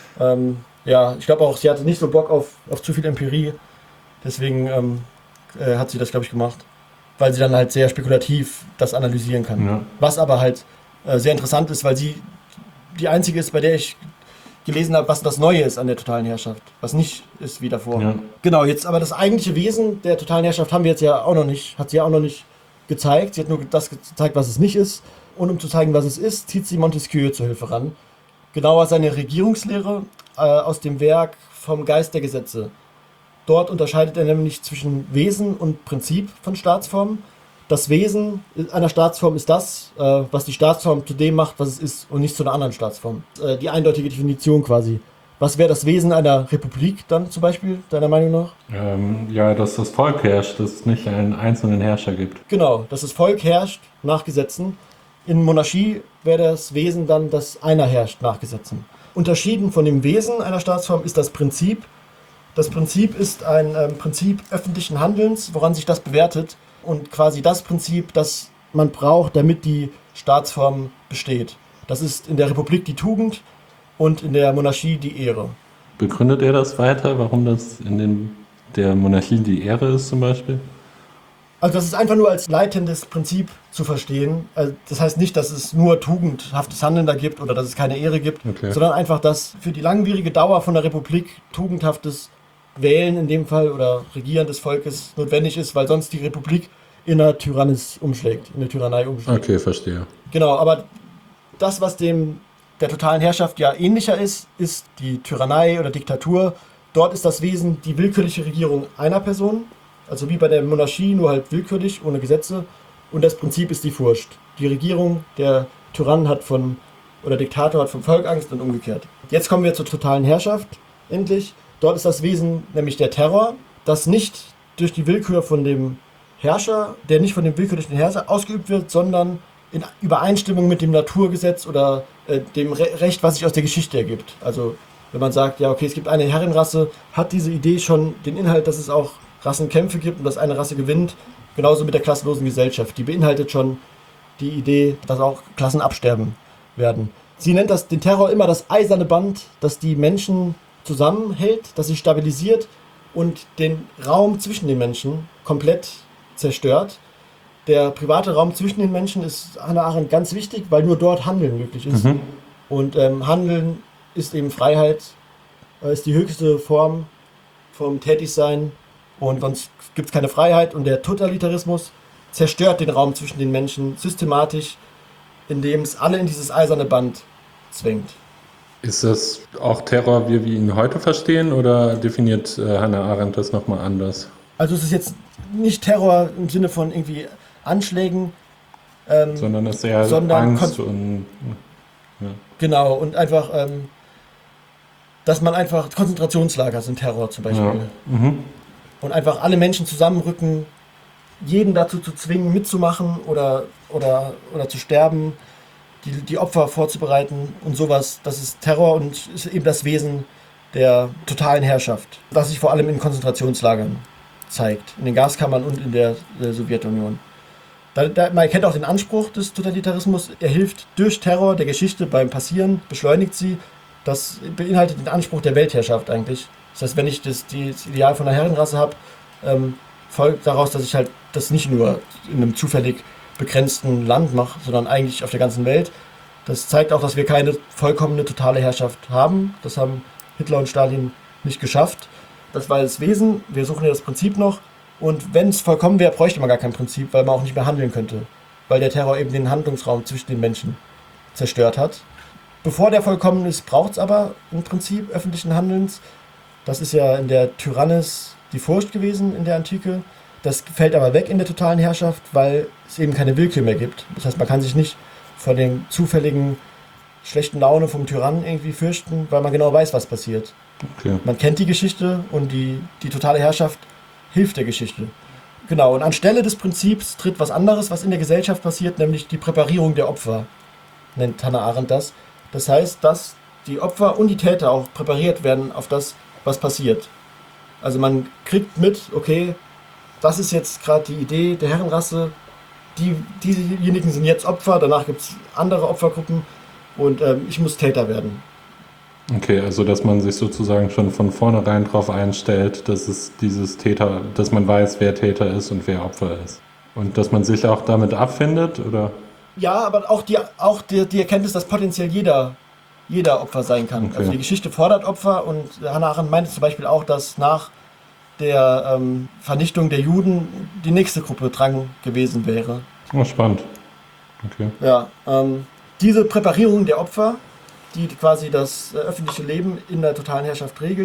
Ja, ich glaube auch, sie hatte nicht so Bock auf zu viel Empirie. Deswegen hat sie das, glaube ich, gemacht. Weil sie dann halt sehr spekulativ das analysieren kann. Ja. Was aber halt sehr interessant ist, weil sie die einzige ist, bei der ich gelesen habe, was das Neue ist an der totalen Herrschaft. Was nicht ist wie davor. Ja. Genau, jetzt aber das eigentliche Wesen der totalen Herrschaft hat sie ja auch noch nicht gezeigt. Sie hat nur das gezeigt, was es nicht ist. Und um zu zeigen, was es ist, zieht sie Montesquieu zur Hilfe ran. Genauer seine Regierungslehre aus dem Werk Vom Geist der Gesetze. Dort unterscheidet er nämlich zwischen Wesen und Prinzip von Staatsformen. Das Wesen einer Staatsform ist das, was die Staatsform zu dem macht, was es ist, und nicht zu einer anderen Staatsform. Die eindeutige Definition quasi. Was wäre das Wesen einer Republik dann zum Beispiel, deiner Meinung nach? Ja, dass das Volk herrscht, dass es nicht einen einzelnen Herrscher gibt. Genau, dass das Volk herrscht nach Gesetzen. In Monarchie wäre das Wesen dann, dass einer herrscht nach Gesetzen. Unterschieden von dem Wesen einer Staatsform ist das Prinzip. Das Prinzip ist ein Prinzip öffentlichen Handelns, woran sich das bewertet. Und quasi das Prinzip, das man braucht, damit die Staatsform besteht. Das ist in der Republik die Tugend und in der Monarchie die Ehre. Begründet er das weiter, warum das der Monarchie die Ehre ist zum Beispiel? Also das ist einfach nur als leitendes Prinzip zu verstehen. Also das heißt nicht, dass es nur tugendhaftes Handeln da gibt oder dass es keine Ehre gibt, sondern einfach, dass für die langwierige Dauer von der Republik tugendhaftes Wählen in dem Fall oder Regieren des Volkes notwendig ist, weil sonst die Republik in eine Tyrannei umschlägt. Okay, verstehe. Genau, aber das, was dem der totalen Herrschaft ja ähnlicher ist die Tyrannei oder Diktatur. Dort ist das Wesen die willkürliche Regierung einer Person, also wie bei der Monarchie, nur halt willkürlich, ohne Gesetze. Und das Prinzip ist die Furcht. Die Regierung, der Tyrann Diktator hat vom Volk Angst und umgekehrt. Jetzt kommen wir zur totalen Herrschaft, endlich. Dort ist das Wesen nämlich der Terror, das nicht durch die Willkür von dem Herrscher, der nicht von dem willkürlichen Herrscher ausgeübt wird, sondern in Übereinstimmung mit dem Naturgesetz oder dem Recht, was sich aus der Geschichte ergibt. Also wenn man sagt, ja okay, es gibt eine Herrenrasse, hat diese Idee schon den Inhalt, dass es auch Rassenkämpfe gibt und dass eine Rasse gewinnt, genauso mit der klassenlosen Gesellschaft. Die beinhaltet schon die Idee, dass auch Klassen absterben werden. Sie nennt den Terror immer das eiserne Band, das die Menschen zusammenhält, das sie stabilisiert und den Raum zwischen den Menschen komplett zerstört. Der private Raum zwischen den Menschen ist Hannah Arendt ganz wichtig, weil nur dort Handeln möglich ist. Und Handeln ist eben Freiheit, ist die höchste Form vom Tätigsein und sonst gibt es keine Freiheit. Und der Totalitarismus zerstört den Raum zwischen den Menschen systematisch, indem es alle in dieses eiserne Band zwingt. Ist das auch Terror, wie wir ihn heute verstehen, oder definiert Hannah Arendt das nochmal anders? Also es ist jetzt nicht Terror im Sinne von irgendwie Anschlägen, sondern es ist eher Angst und... Ja. Genau, und einfach, dass man einfach Konzentrationslager sind Terror zum Beispiel. Ja. Und einfach alle Menschen zusammenrücken, jeden dazu zu zwingen, mitzumachen oder zu sterben, die Opfer vorzubereiten und sowas. Das ist Terror und ist eben das Wesen der totalen Herrschaft, das sich vor allem in Konzentrationslagern zeigt, in den Gaskammern und in der Sowjetunion. Man kennt auch den Anspruch des Totalitarismus, er hilft durch Terror der Geschichte beim Passieren, beschleunigt sie. Das beinhaltet den Anspruch der Weltherrschaft eigentlich. Das heißt, wenn ich das Ideal von einer Herrenrasse habe, folgt daraus, dass ich halt das nicht nur in einem zufällig begrenzten Land mache, sondern eigentlich auf der ganzen Welt. Das zeigt auch, dass wir keine vollkommene totale Herrschaft haben. Das haben Hitler und Stalin nicht geschafft. Das war das Wesen, wir suchen ja das Prinzip noch. Und wenn es vollkommen wäre, bräuchte man gar kein Prinzip, weil man auch nicht mehr handeln könnte. Weil der Terror eben den Handlungsraum zwischen den Menschen zerstört hat. Bevor der vollkommen ist, braucht es aber ein Prinzip öffentlichen Handelns. Das ist ja in der Tyrannis die Furcht gewesen in der Antike. Das fällt aber weg in der totalen Herrschaft, weil es eben keine Willkür mehr gibt. Das heißt, man kann sich nicht vor dem zufälligen schlechten Laune vom Tyrannen irgendwie fürchten, weil man genau weiß, was passiert. Okay. Man kennt die Geschichte und die totale Herrschaft hilft der Geschichte. Genau, und anstelle des Prinzips tritt was anderes, was in der Gesellschaft passiert, nämlich die Präparierung der Opfer, nennt Hannah Arendt das. Das heißt, dass die Opfer und die Täter auch präpariert werden auf das, was passiert. Also man kriegt mit, okay, das ist jetzt gerade die Idee der Herrenrasse, diejenigen sind jetzt Opfer, danach gibt es andere Opfergruppen und ich muss Täter werden. Okay, also dass man sich sozusagen schon von vornherein darauf einstellt, dass es dieses Täter, dass man weiß, wer Täter ist und wer Opfer ist. Und dass man sich auch damit abfindet, oder? Ja, aber auch die Erkenntnis, dass potenziell jeder Opfer sein kann. Okay. Also die Geschichte fordert Opfer und Hannah Arendt meinte zum Beispiel auch, dass nach der Vernichtung der Juden die nächste Gruppe dran gewesen wäre. Oh, spannend. Okay. Ja, diese Präparierung der Opfer, die quasi das öffentliche Leben in der totalen Herrschaft regelt,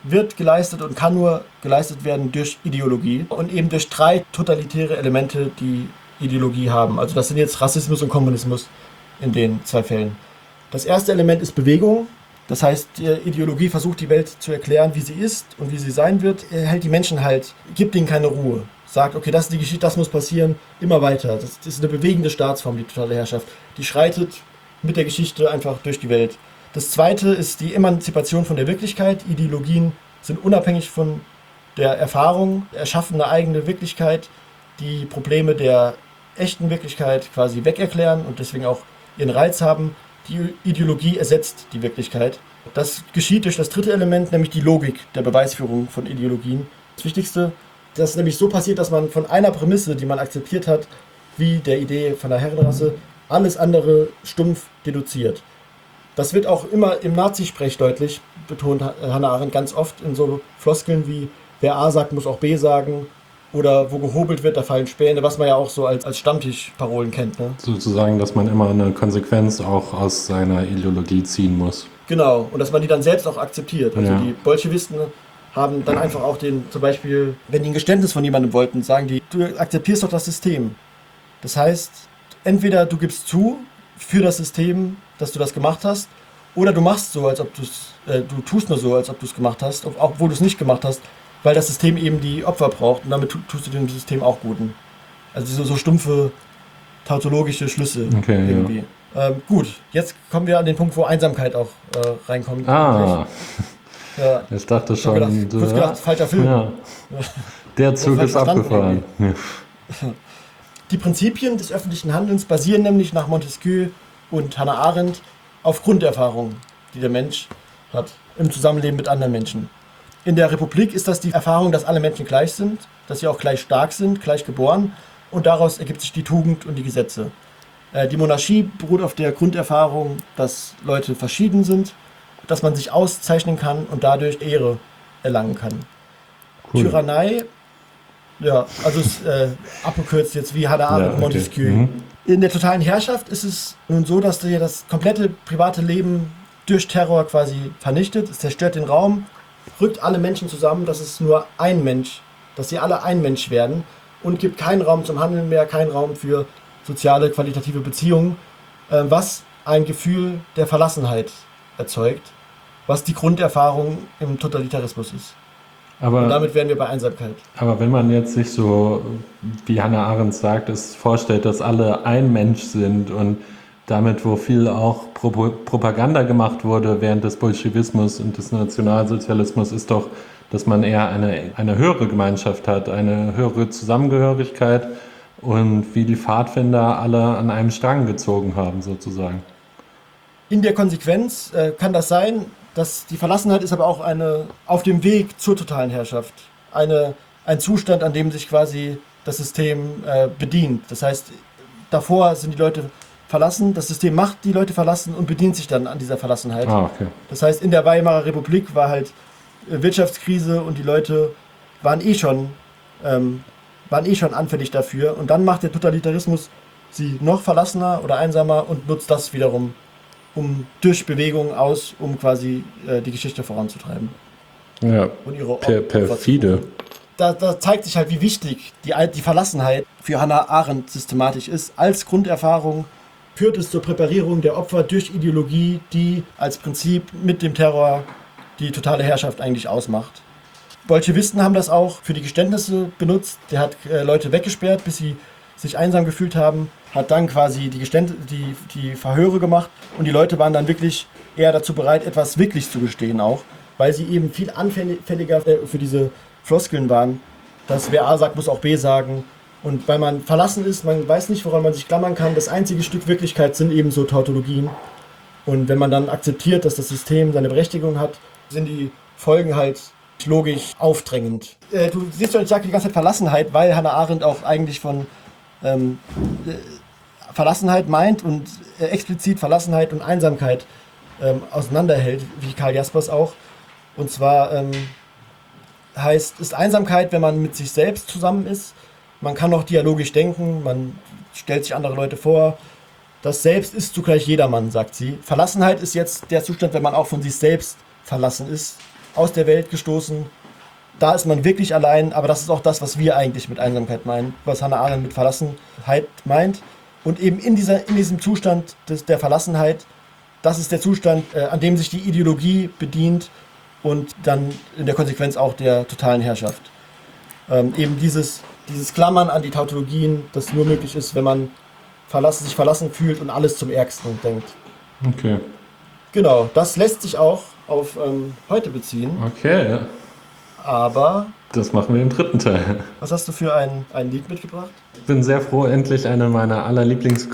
wird geleistet und kann nur geleistet werden durch Ideologie und eben durch 3 totalitäre Elemente, die Ideologie haben. Also das sind jetzt Rassismus und Kommunismus in den 2 Fällen. Das erste Element ist Bewegung. Das heißt, die Ideologie versucht die Welt zu erklären, wie sie ist und wie sie sein wird, hält die Menschen halt, gibt ihnen keine Ruhe. Sagt, okay, das ist die Geschichte, das muss passieren, immer weiter. Das ist eine bewegende Staatsform, die totale Herrschaft. Die schreitet mit der Geschichte einfach durch die Welt. Das zweite ist die Emanzipation von der Wirklichkeit. Ideologien sind unabhängig von der Erfahrung, erschaffen eine eigene Wirklichkeit, die Probleme der echten Wirklichkeit quasi wegerklären und deswegen auch ihren Reiz haben. Die Ideologie ersetzt die Wirklichkeit. Das geschieht durch das dritte Element, nämlich die Logik der Beweisführung von Ideologien. Das Wichtigste, dass es nämlich so passiert, dass man von einer Prämisse, die man akzeptiert hat, wie der Idee von der Herrenrasse, alles andere stumpf deduziert. Das wird auch immer im Nazisprech deutlich, betont Hannah Arendt ganz oft in so Floskeln wie, wer A sagt, muss auch B sagen, oder wo gehobelt wird, da fallen Späne, was man ja auch so als Stammtischparolen kennt. Ne? Sozusagen, dass man immer eine Konsequenz auch aus seiner Ideologie ziehen muss. Genau, und dass man die dann selbst auch akzeptiert. Also ja. Die Bolschewisten haben dann einfach auch zum Beispiel, wenn die ein Geständnis von jemandem wollten, sagen die, du akzeptierst doch das System. Das heißt, entweder du gibst zu für das System, dass du das gemacht hast, oder du machst so, als ob du tust nur so, als ob du es gemacht hast, obwohl du es nicht gemacht hast, weil das System eben die Opfer braucht und damit tust du dem System auch Guten. Also so stumpfe tautologische Schlüsse irgendwie. Ja. Gut, jetzt kommen wir an den Punkt, wo Einsamkeit auch reinkommt. Ja. Ich dachte schon. Kurz gedacht, falscher Film. Ja. Der Zug ist abgefahren. Ja. Die Prinzipien des öffentlichen Handelns basieren nämlich nach Montesquieu und Hannah Arendt auf Grunderfahrungen, die der Mensch hat im Zusammenleben mit anderen Menschen. In der Republik ist das die Erfahrung, dass alle Menschen gleich sind, dass sie auch gleich stark sind, gleich geboren und daraus ergibt sich die Tugend und die Gesetze. Die Monarchie beruht auf der Grunderfahrung, dass Leute verschieden sind, dass man sich auszeichnen kann und dadurch Ehre erlangen kann. Cool. Tyrannei, ja, also abgekürzt jetzt wie Hannah Arendt und Montesquieu. Mhm. In der totalen Herrschaft ist es nun so, dass dir das komplette private Leben durch Terror quasi vernichtet. Es zerstört den Raum, rückt alle Menschen zusammen, dass es nur ein Mensch, dass sie alle ein Mensch werden und gibt keinen Raum zum Handeln mehr, keinen Raum für soziale, qualitative Beziehungen, was ein Gefühl der Verlassenheit erzeugt, was die Grunderfahrung im Totalitarismus ist. Und damit wären wir bei Einsamkeit. Aber wenn man jetzt sich so, wie Hannah Arendt sagt, es vorstellt, dass alle ein Mensch sind und damit, wo viel auch Propaganda gemacht wurde während des Bolschewismus und des Nationalsozialismus, ist doch, dass man eher eine höhere Gemeinschaft hat, eine höhere Zusammengehörigkeit und wie die Pfadfinder alle an einem Strang gezogen haben, sozusagen. In der Konsequenz kann das sein, dass die Verlassenheit ist aber auch auf dem Weg zur totalen Herrschaft. Ein Zustand, an dem sich quasi das System bedient. Das heißt, davor sind die Leute verlassen, das System macht die Leute verlassen und bedient sich dann an dieser Verlassenheit. Okay. Das heißt, in der Weimarer Republik war halt Wirtschaftskrise und die Leute waren eh schon anfällig dafür. Und dann macht der Totalitarismus sie noch verlassener oder einsamer und nutzt das wiederum durch Bewegung um quasi die Geschichte voranzutreiben. Ja, und ihre perfide. Da zeigt sich halt, wie wichtig die Verlassenheit für Hannah Arendt systematisch ist. Als Grunderfahrung führt es zur Präparierung der Opfer durch Ideologie, die als Prinzip mit dem Terror die totale Herrschaft eigentlich ausmacht. Bolschewisten haben das auch für die Geständnisse benutzt. Der hat Leute weggesperrt, bis sie sich einsam gefühlt haben, hat dann quasi die Verhöre gemacht und die Leute waren dann wirklich eher dazu bereit, etwas wirklich zu gestehen auch, weil sie eben viel anfälliger für diese Floskeln waren, dass wer A sagt, muss auch B sagen. Und weil man verlassen ist, man weiß nicht, woran man sich klammern kann, das einzige Stück Wirklichkeit sind eben so Tautologien. Und wenn man dann akzeptiert, dass das System seine Berechtigung hat, sind die Folgen halt logisch aufdrängend. Du siehst schon, ich sage die ganze Zeit Verlassenheit, weil Hannah Arendt auch eigentlich von Verlassenheit meint und explizit Verlassenheit und Einsamkeit auseinanderhält, wie Karl Jaspers auch. Und zwar ist Einsamkeit, wenn man mit sich selbst zusammen ist. Man kann auch dialogisch denken, man stellt sich andere Leute vor. Das Selbst ist zugleich jedermann, sagt sie. Verlassenheit ist jetzt der Zustand, wenn man auch von sich selbst verlassen ist. aus der Welt gestoßen. Da ist man wirklich allein, aber das ist auch das, was wir eigentlich mit Einsamkeit meinen, was Hannah Arendt mit Verlassenheit meint. Und eben in diesem Zustand der Verlassenheit, das ist der Zustand, an dem sich die Ideologie bedient und dann in der Konsequenz auch der totalen Herrschaft. Eben dieses Klammern an die Tautologien, das nur möglich ist, wenn man sich verlassen fühlt und alles zum Ärgsten denkt. Okay. Genau, das lässt sich auch auf heute beziehen. Okay. Aber das machen wir im dritten Teil. was hast du für ein Lied mitgebracht? Ich bin sehr froh, endlich eine meiner aller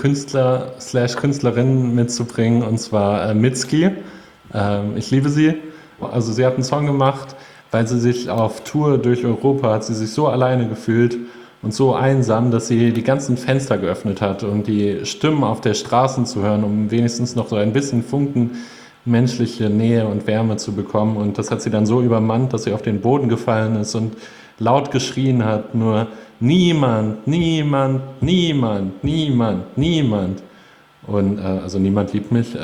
Lieblingskünstler/Künstlerinnen mitzubringen, und zwar Mitski. Ich liebe sie. Also sie hat einen Song gemacht, weil sie sich auf Tour durch Europa hat sie sich so alleine gefühlt und so einsam, dass sie die ganzen Fenster geöffnet hat, um die Stimmen auf der Straße zu hören, um wenigstens noch so ein bisschen Funken menschliche Nähe und Wärme zu bekommen. Und das hat sie dann so übermannt, dass sie auf den Boden gefallen ist und laut geschrien hat, nur niemand, niemand, niemand, niemand, niemand. Und also niemand liebt mich.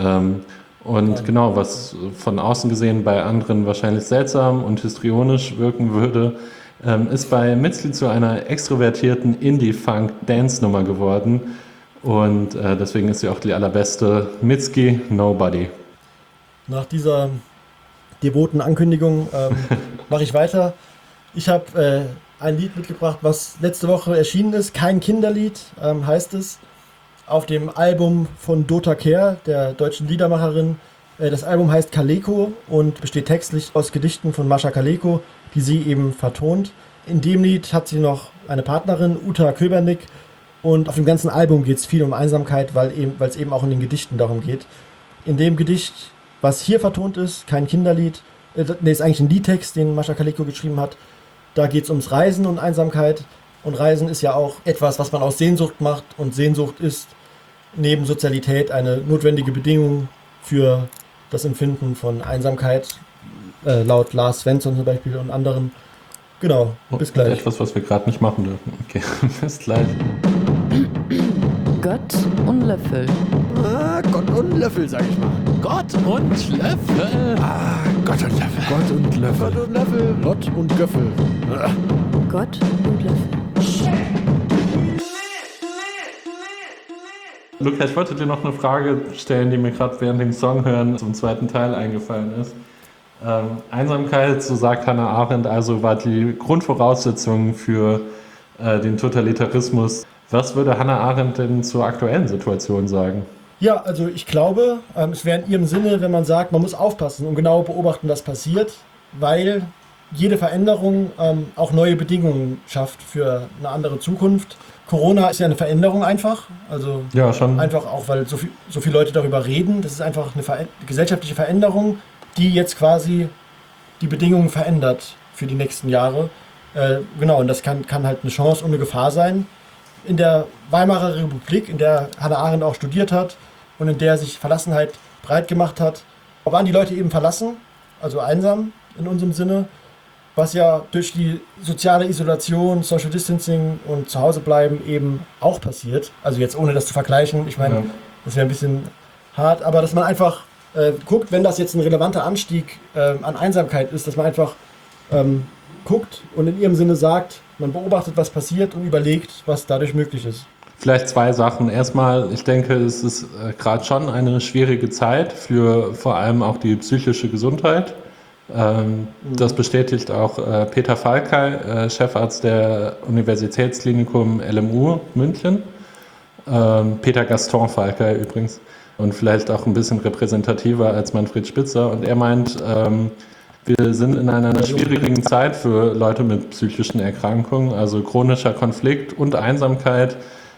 Und genau, was von außen gesehen bei anderen wahrscheinlich seltsam und histrionisch wirken würde, ist bei Mitski zu einer extrovertierten Indie-Funk-Dance-Nummer geworden. Und deswegen ist sie auch die allerbeste. Mitski, Nobody. Nach dieser devoten Ankündigung mache ich weiter. Ich habe ein Lied mitgebracht, was letzte Woche erschienen ist. Kein Kinderlied heißt es. Auf dem Album von Dota Kehr, der deutschen Liedermacherin. Das Album heißt Kaleko und besteht textlich aus Gedichten von Mascha Kaleko, die sie eben vertont. In dem Lied hat sie noch eine Partnerin, Uta Köbernick. Und auf dem ganzen Album geht es viel um Einsamkeit, weil es eben auch in den Gedichten darum geht. In dem Gedicht, was hier vertont ist, kein Kinderlied, ist eigentlich ein Liedtext, den Mascha Kaleko geschrieben hat. Da geht es ums Reisen und Einsamkeit. Und Reisen ist ja auch etwas, was man aus Sehnsucht macht. Und Sehnsucht ist neben Sozialität eine notwendige Bedingung für das Empfinden von Einsamkeit, laut Lars Svensson zum Beispiel und anderen. Genau, bis gleich. Etwas, was wir gerade nicht machen dürfen. Okay, bis gleich. Gott und Löffel. Gott und Löffel, sag ich mal. Gott und Löffel. Gott und Löffel. Gott und Löffel. Gott und Löffel. Gott und Göffel. Gott und Löffel. Luca, ich wollte dir noch eine Frage stellen, die mir gerade während dem Song hören zum zweiten Teil eingefallen ist. Einsamkeit, so sagt Hannah Arendt, also war die Grundvoraussetzung für den Totalitarismus. Was würde Hannah Arendt denn zur aktuellen Situation sagen? Ja, also ich glaube, es wäre in ihrem Sinne, wenn man sagt, man muss aufpassen und genau beobachten, was passiert, weil jede Veränderung auch neue Bedingungen schafft für eine andere Zukunft. Corona ist ja eine Veränderung einfach, also ja, schon. Einfach auch, weil so viele Leute darüber reden. Das ist einfach eine gesellschaftliche Veränderung, die jetzt quasi die Bedingungen verändert für die nächsten Jahre. Genau, und das kann halt eine Chance und eine Gefahr sein. In der Weimarer Republik, in der Hannah Arendt auch studiert hat und in der sich Verlassenheit breit gemacht hat, waren die Leute eben verlassen, also einsam in unserem Sinne, was ja durch die soziale Isolation, Social Distancing und Zuhausebleiben eben auch passiert. Also jetzt ohne das zu vergleichen, ich meine, das wäre ein bisschen hart, aber dass man einfach guckt, wenn das jetzt ein relevanter Anstieg an Einsamkeit ist, dass man einfach guckt und in ihrem Sinne sagt, man beobachtet, was passiert und überlegt, was dadurch möglich ist. Vielleicht zwei Sachen. Erstmal, ich denke, es ist gerade schon eine schwierige Zeit für vor allem auch die psychische Gesundheit. Das bestätigt auch Peter Falkay, Chefarzt der Universitätsklinikum LMU München. Peter Gaston Falkay übrigens. Und vielleicht auch ein bisschen repräsentativer als Manfred Spitzer. Und er meint, wir sind in einer schwierigen Zeit für Leute mit psychischen Erkrankungen, also chronischer Konflikt und Einsamkeit.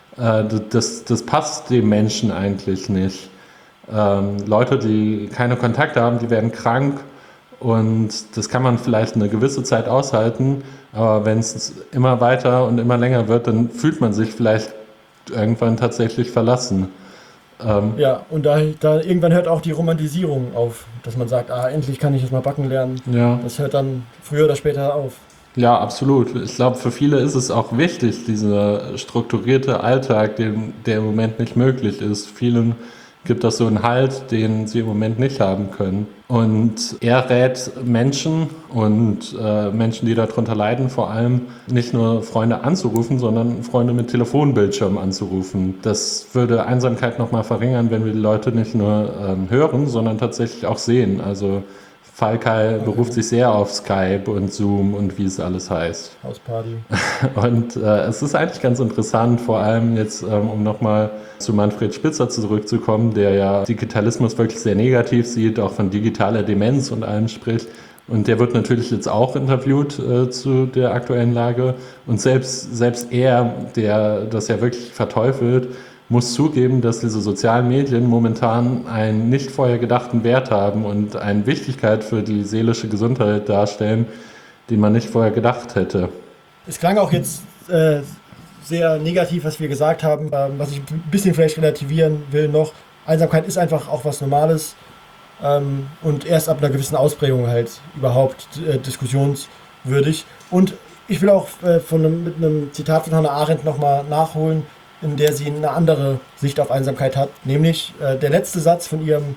Das passt dem Menschen eigentlich nicht. Leute, die keine Kontakte haben, die werden krank und das kann man vielleicht eine gewisse Zeit aushalten, aber wenn es immer weiter und immer länger wird, dann fühlt man sich vielleicht irgendwann tatsächlich verlassen. Ja, und da irgendwann hört auch die Romantisierung auf, dass man sagt, endlich kann ich jetzt mal backen lernen. Ja. Das hört dann früher oder später auf. Ja, absolut. Ich glaube, für viele ist es auch wichtig, dieser strukturierte Alltag, der im Moment nicht möglich ist. Vielen gibt das so einen Halt, den sie im Moment nicht haben können. Und er rät Menschen und Menschen, die darunter leiden, vor allem nicht nur Freunde anzurufen, sondern Freunde mit Telefonbildschirm anzurufen. Das würde Einsamkeit nochmal verringern, wenn wir die Leute nicht nur hören, sondern tatsächlich auch sehen. Also Falkay beruft sich sehr auf Skype und Zoom und wie es alles heißt. Hausparty. Und es ist eigentlich ganz interessant, vor allem jetzt, um nochmal zu Manfred Spitzer zurückzukommen, der ja Digitalismus wirklich sehr negativ sieht, auch von digitaler Demenz und allem spricht. Und der wird natürlich jetzt auch interviewt zu der aktuellen Lage. Und selbst er, der das ja wirklich verteufelt, muss zugeben, dass diese sozialen Medien momentan einen nicht vorher gedachten Wert haben und eine Wichtigkeit für die seelische Gesundheit darstellen, die man nicht vorher gedacht hätte. Es klang auch jetzt sehr negativ, was wir gesagt haben, was ich ein bisschen vielleicht relativieren will noch. Einsamkeit ist einfach auch was Normales und erst ab einer gewissen Ausprägung halt überhaupt diskussionswürdig. Und ich will auch mit einem Zitat von Hannah Arendt nochmal nachholen, in der sie eine andere Sicht auf Einsamkeit hat, nämlich der letzte Satz von ihrem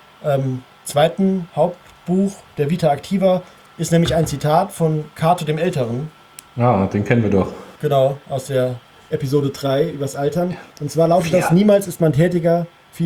zweiten Hauptbuch, der Vita Activa, ist nämlich ein Zitat von Cato dem Älteren. Ah, den kennen wir doch. Genau, aus der Episode 3 übers Altern. Und zwar lautet das, niemals ist man tätiger,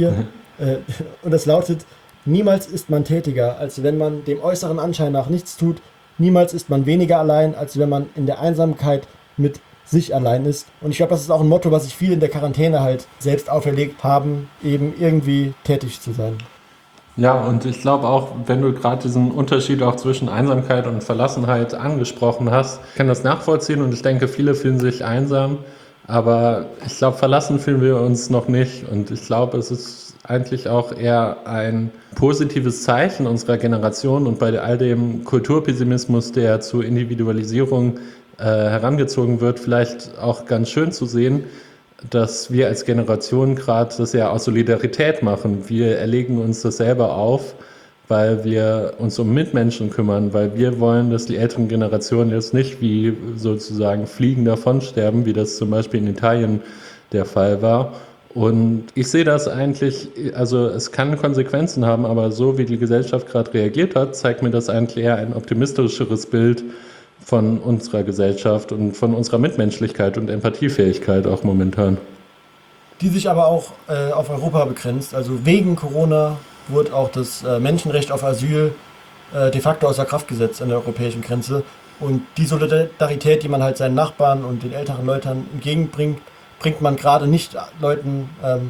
und das lautet, niemals ist man tätiger, als wenn man dem äußeren Anschein nach nichts tut, niemals ist man weniger allein, als wenn man in der Einsamkeit mit sich allein ist. Und ich glaube, das ist auch ein Motto, was sich viele in der Quarantäne halt selbst auferlegt haben, eben irgendwie tätig zu sein. Ja, und ich glaube auch, wenn du gerade diesen Unterschied auch zwischen Einsamkeit und Verlassenheit angesprochen hast, ich kann das nachvollziehen und ich denke, viele fühlen sich einsam, aber ich glaube, verlassen fühlen wir uns noch nicht und ich glaube, es ist eigentlich auch eher ein positives Zeichen unserer Generation und bei all dem Kulturpessimismus, der zur Individualisierung herangezogen wird, vielleicht auch ganz schön zu sehen, dass wir als Generation gerade das ja aus Solidarität machen. Wir erlegen uns das selber auf, weil wir uns um Mitmenschen kümmern, weil wir wollen, dass die älteren Generationen jetzt nicht wie sozusagen fliegen davonsterben, wie das zum Beispiel in Italien der Fall war. Und ich sehe das eigentlich, also es kann Konsequenzen haben, aber so wie die Gesellschaft gerade reagiert hat, zeigt mir das eigentlich eher ein optimistischeres Bild von unserer Gesellschaft und von unserer Mitmenschlichkeit und Empathiefähigkeit auch momentan. Die sich aber auch auf Europa begrenzt. Also wegen Corona wurde auch das Menschenrecht auf Asyl de facto außer Kraft gesetzt an der europäischen Grenze. Und die Solidarität, die man halt seinen Nachbarn und den älteren Leuten entgegenbringt, bringt man gerade nicht Leuten,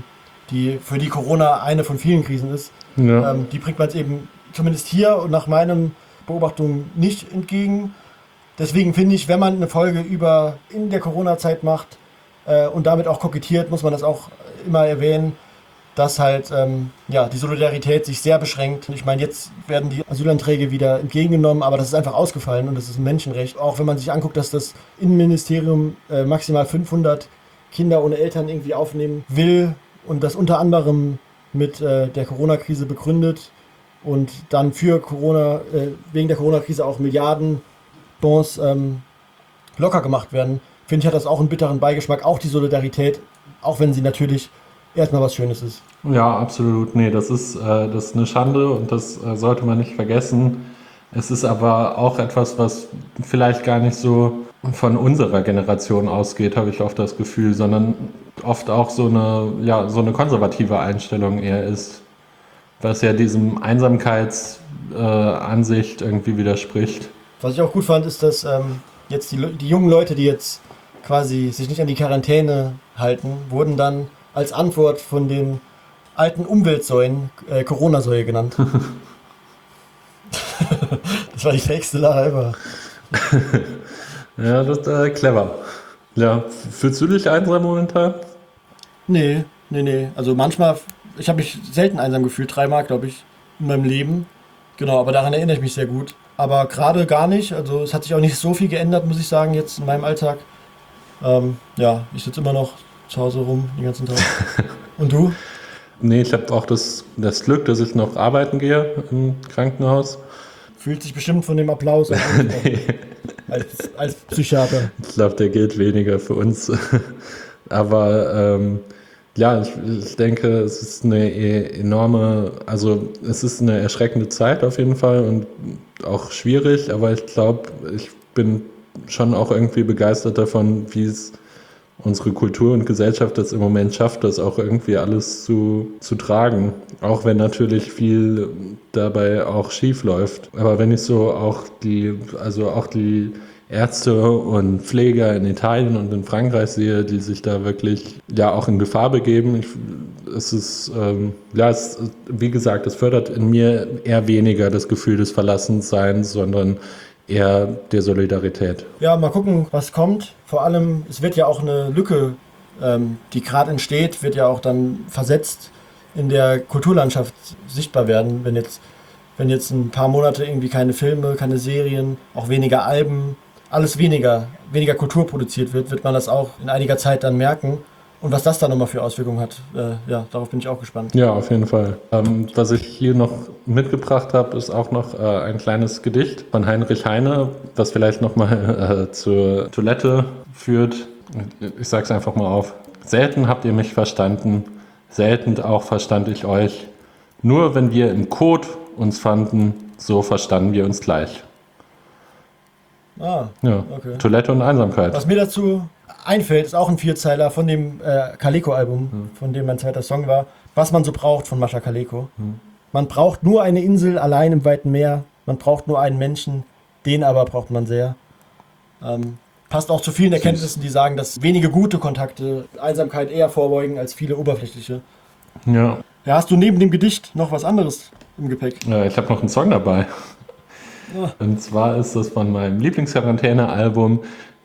für die Corona eine von vielen Krisen ist. Ja. Die bringt man es eben zumindest hier und nach meinen Beobachtungen nicht entgegen. Deswegen finde ich, wenn man eine Folge in der Corona-Zeit macht und damit auch kokettiert, muss man das auch immer erwähnen, dass halt die Solidarität sich sehr beschränkt. Ich meine, jetzt werden die Asylanträge wieder entgegengenommen, aber das ist einfach ausgefallen und das ist ein Menschenrecht. Auch wenn man sich anguckt, dass das Innenministerium maximal 500 Kinder ohne Eltern irgendwie aufnehmen will und das unter anderem mit der Corona-Krise begründet und dann für Corona, wegen der Corona-Krise auch Milliarden Bonds locker gemacht werden, finde ich, hat das auch einen bitteren Beigeschmack, auch die Solidarität, auch wenn sie natürlich erstmal was Schönes ist. Ja, absolut. Nee, das ist eine Schande und das sollte man nicht vergessen. Es ist aber auch etwas, was vielleicht gar nicht so von unserer Generation ausgeht, habe ich oft das Gefühl, sondern oft auch so eine konservative Einstellung eher ist, was ja diesem Einsamkeitsansicht irgendwie widerspricht. Was ich auch gut fand, ist, dass jetzt die jungen Leute, die jetzt quasi sich nicht an die Quarantäne halten, wurden dann als Antwort von den alten Umweltsäulen Corona-Säue genannt. Das war die fähigste Lache ever. Ja, das ist clever. Ja, fühlst du dich einsam momentan? Nee. Also manchmal, ich habe mich selten einsam gefühlt, 3-mal, glaube ich, in meinem Leben. Genau, aber daran erinnere ich mich sehr gut. Aber gerade gar nicht, also es hat sich auch nicht so viel geändert, muss ich sagen, jetzt in meinem Alltag. Ich sitze immer noch zu Hause rum den ganzen Tag. Und du? Nee, ich habe auch das Glück, dass ich noch arbeiten gehe im Krankenhaus. Fühlt sich bestimmt von dem Applaus nee. als Psychiater. Ich glaube, der gilt weniger für uns. Aber Ja, ich denke, es ist eine es ist eine erschreckende Zeit auf jeden Fall und auch schwierig, aber ich glaube, ich bin schon auch irgendwie begeistert davon, wie es unsere Kultur und Gesellschaft das im Moment schafft, das auch irgendwie alles zu tragen. Auch wenn natürlich viel dabei auch schief läuft. Aber wenn ich so auch die Ärzte und Pfleger in Italien und in Frankreich sehe, die sich da wirklich ja auch in Gefahr begeben. Wie gesagt, es fördert in mir eher weniger das Gefühl des Verlassenseins, sondern eher der Solidarität. Ja, mal gucken, was kommt. Vor allem, es wird ja auch eine Lücke, die gerade entsteht, wird ja auch dann versetzt in der Kulturlandschaft sichtbar werden, wenn jetzt ein paar Monate irgendwie keine Filme, keine Serien, auch weniger Alben, alles weniger Kultur produziert wird man das auch in einiger Zeit dann merken. Und was das dann nochmal für Auswirkungen hat, darauf bin ich auch gespannt. Ja, auf jeden Fall. Was ich hier noch mitgebracht habe, ist auch noch ein kleines Gedicht von Heinrich Heine, das vielleicht nochmal zur Toilette führt. Ich sage es einfach mal auf. Selten habt ihr mich verstanden, selten auch verstand ich euch. Nur wenn wir im Kot uns fanden, so verstanden wir uns gleich. Ah, ja, okay. Toilette und Einsamkeit. Was mir dazu einfällt, ist auch ein Vierzeiler von dem Kaleko-Album, von dem mein zweiter Song war. Was man so braucht von Mascha Kaleko. Man braucht nur eine Insel allein im weiten Meer. Man braucht nur einen Menschen, den aber braucht man sehr. Passt auch zu vielen Erkenntnissen, die sagen, dass wenige gute Kontakte Einsamkeit eher vorbeugen als viele oberflächliche. Ja. Ja, hast du neben dem Gedicht noch was anderes im Gepäck? Ich habe noch einen Song dabei. Ja. Und zwar ist das von meinem Lieblingsquarantäne-Album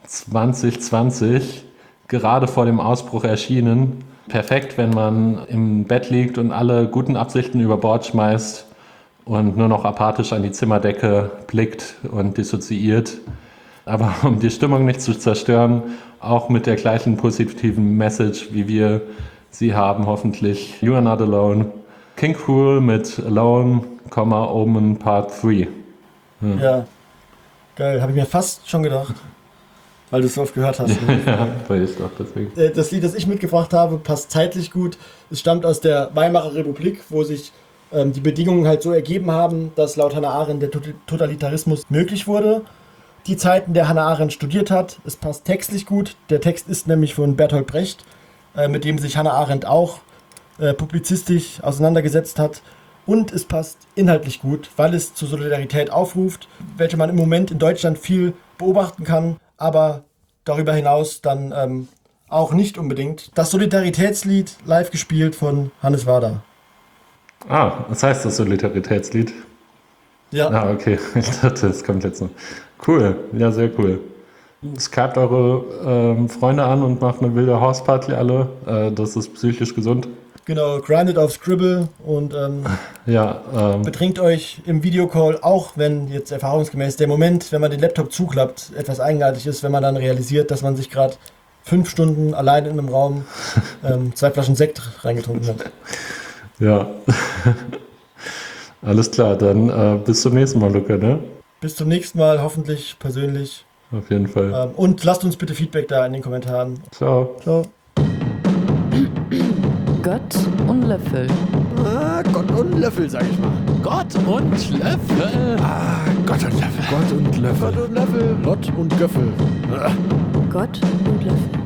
2020, gerade vor dem Ausbruch erschienen. Perfekt, wenn man im Bett liegt und alle guten Absichten über Bord schmeißt und nur noch apathisch an die Zimmerdecke blickt und dissoziiert. Aber um die Stimmung nicht zu zerstören, auch mit der gleichen positiven Message, wie wir sie haben, hoffentlich. You are not alone. King Cruel mit Alone, Omen Part 3. Ja, geil. Habe ich mir fast schon gedacht, weil du es so oft gehört hast. Ja, weil ich doch deswegen. Das Lied, das ich mitgebracht habe, passt zeitlich gut. Es stammt aus der Weimarer Republik, wo sich die Bedingungen halt so ergeben haben, dass laut Hannah Arendt der Totalitarismus möglich wurde. Die Zeiten, der Hannah Arendt studiert hat, es passt textlich gut. Der Text ist nämlich von Bertolt Brecht, mit dem sich Hannah Arendt auch publizistisch auseinandergesetzt hat. Und es passt inhaltlich gut, weil es zur Solidarität aufruft, welche man im Moment in Deutschland viel beobachten kann, aber darüber hinaus dann auch nicht unbedingt. Das Solidaritätslied live gespielt von Hannes Wader. Ah, das heißt das Solidaritätslied? Ja. Ah, okay. Ich dachte, das kommt jetzt noch. Cool, ja, sehr cool. Skypt eure Freunde an und macht eine wilde Hausparty alle. Das ist psychisch gesund. Genau, grindet auf Scribble und betrinkt euch im Videocall, auch wenn jetzt erfahrungsgemäß der Moment, wenn man den Laptop zuklappt, etwas eigenartig ist, wenn man dann realisiert, dass man sich gerade 5 Stunden allein in einem Raum 2 Flaschen Sekt reingetrunken hat. Ja. Alles klar, dann bis zum nächsten Mal, Luca, ne? Bis zum nächsten Mal, hoffentlich persönlich. Auf jeden Fall. Und lasst uns bitte Feedback da in den Kommentaren. Ciao. Ciao. Gott und Löffel. Gott und Löffel, sag ich mal. Gott und Löffel. Gott und Löffel. Gott und Löffel. Gott und Löffel. Gott und Göffel. Gott und Löffel.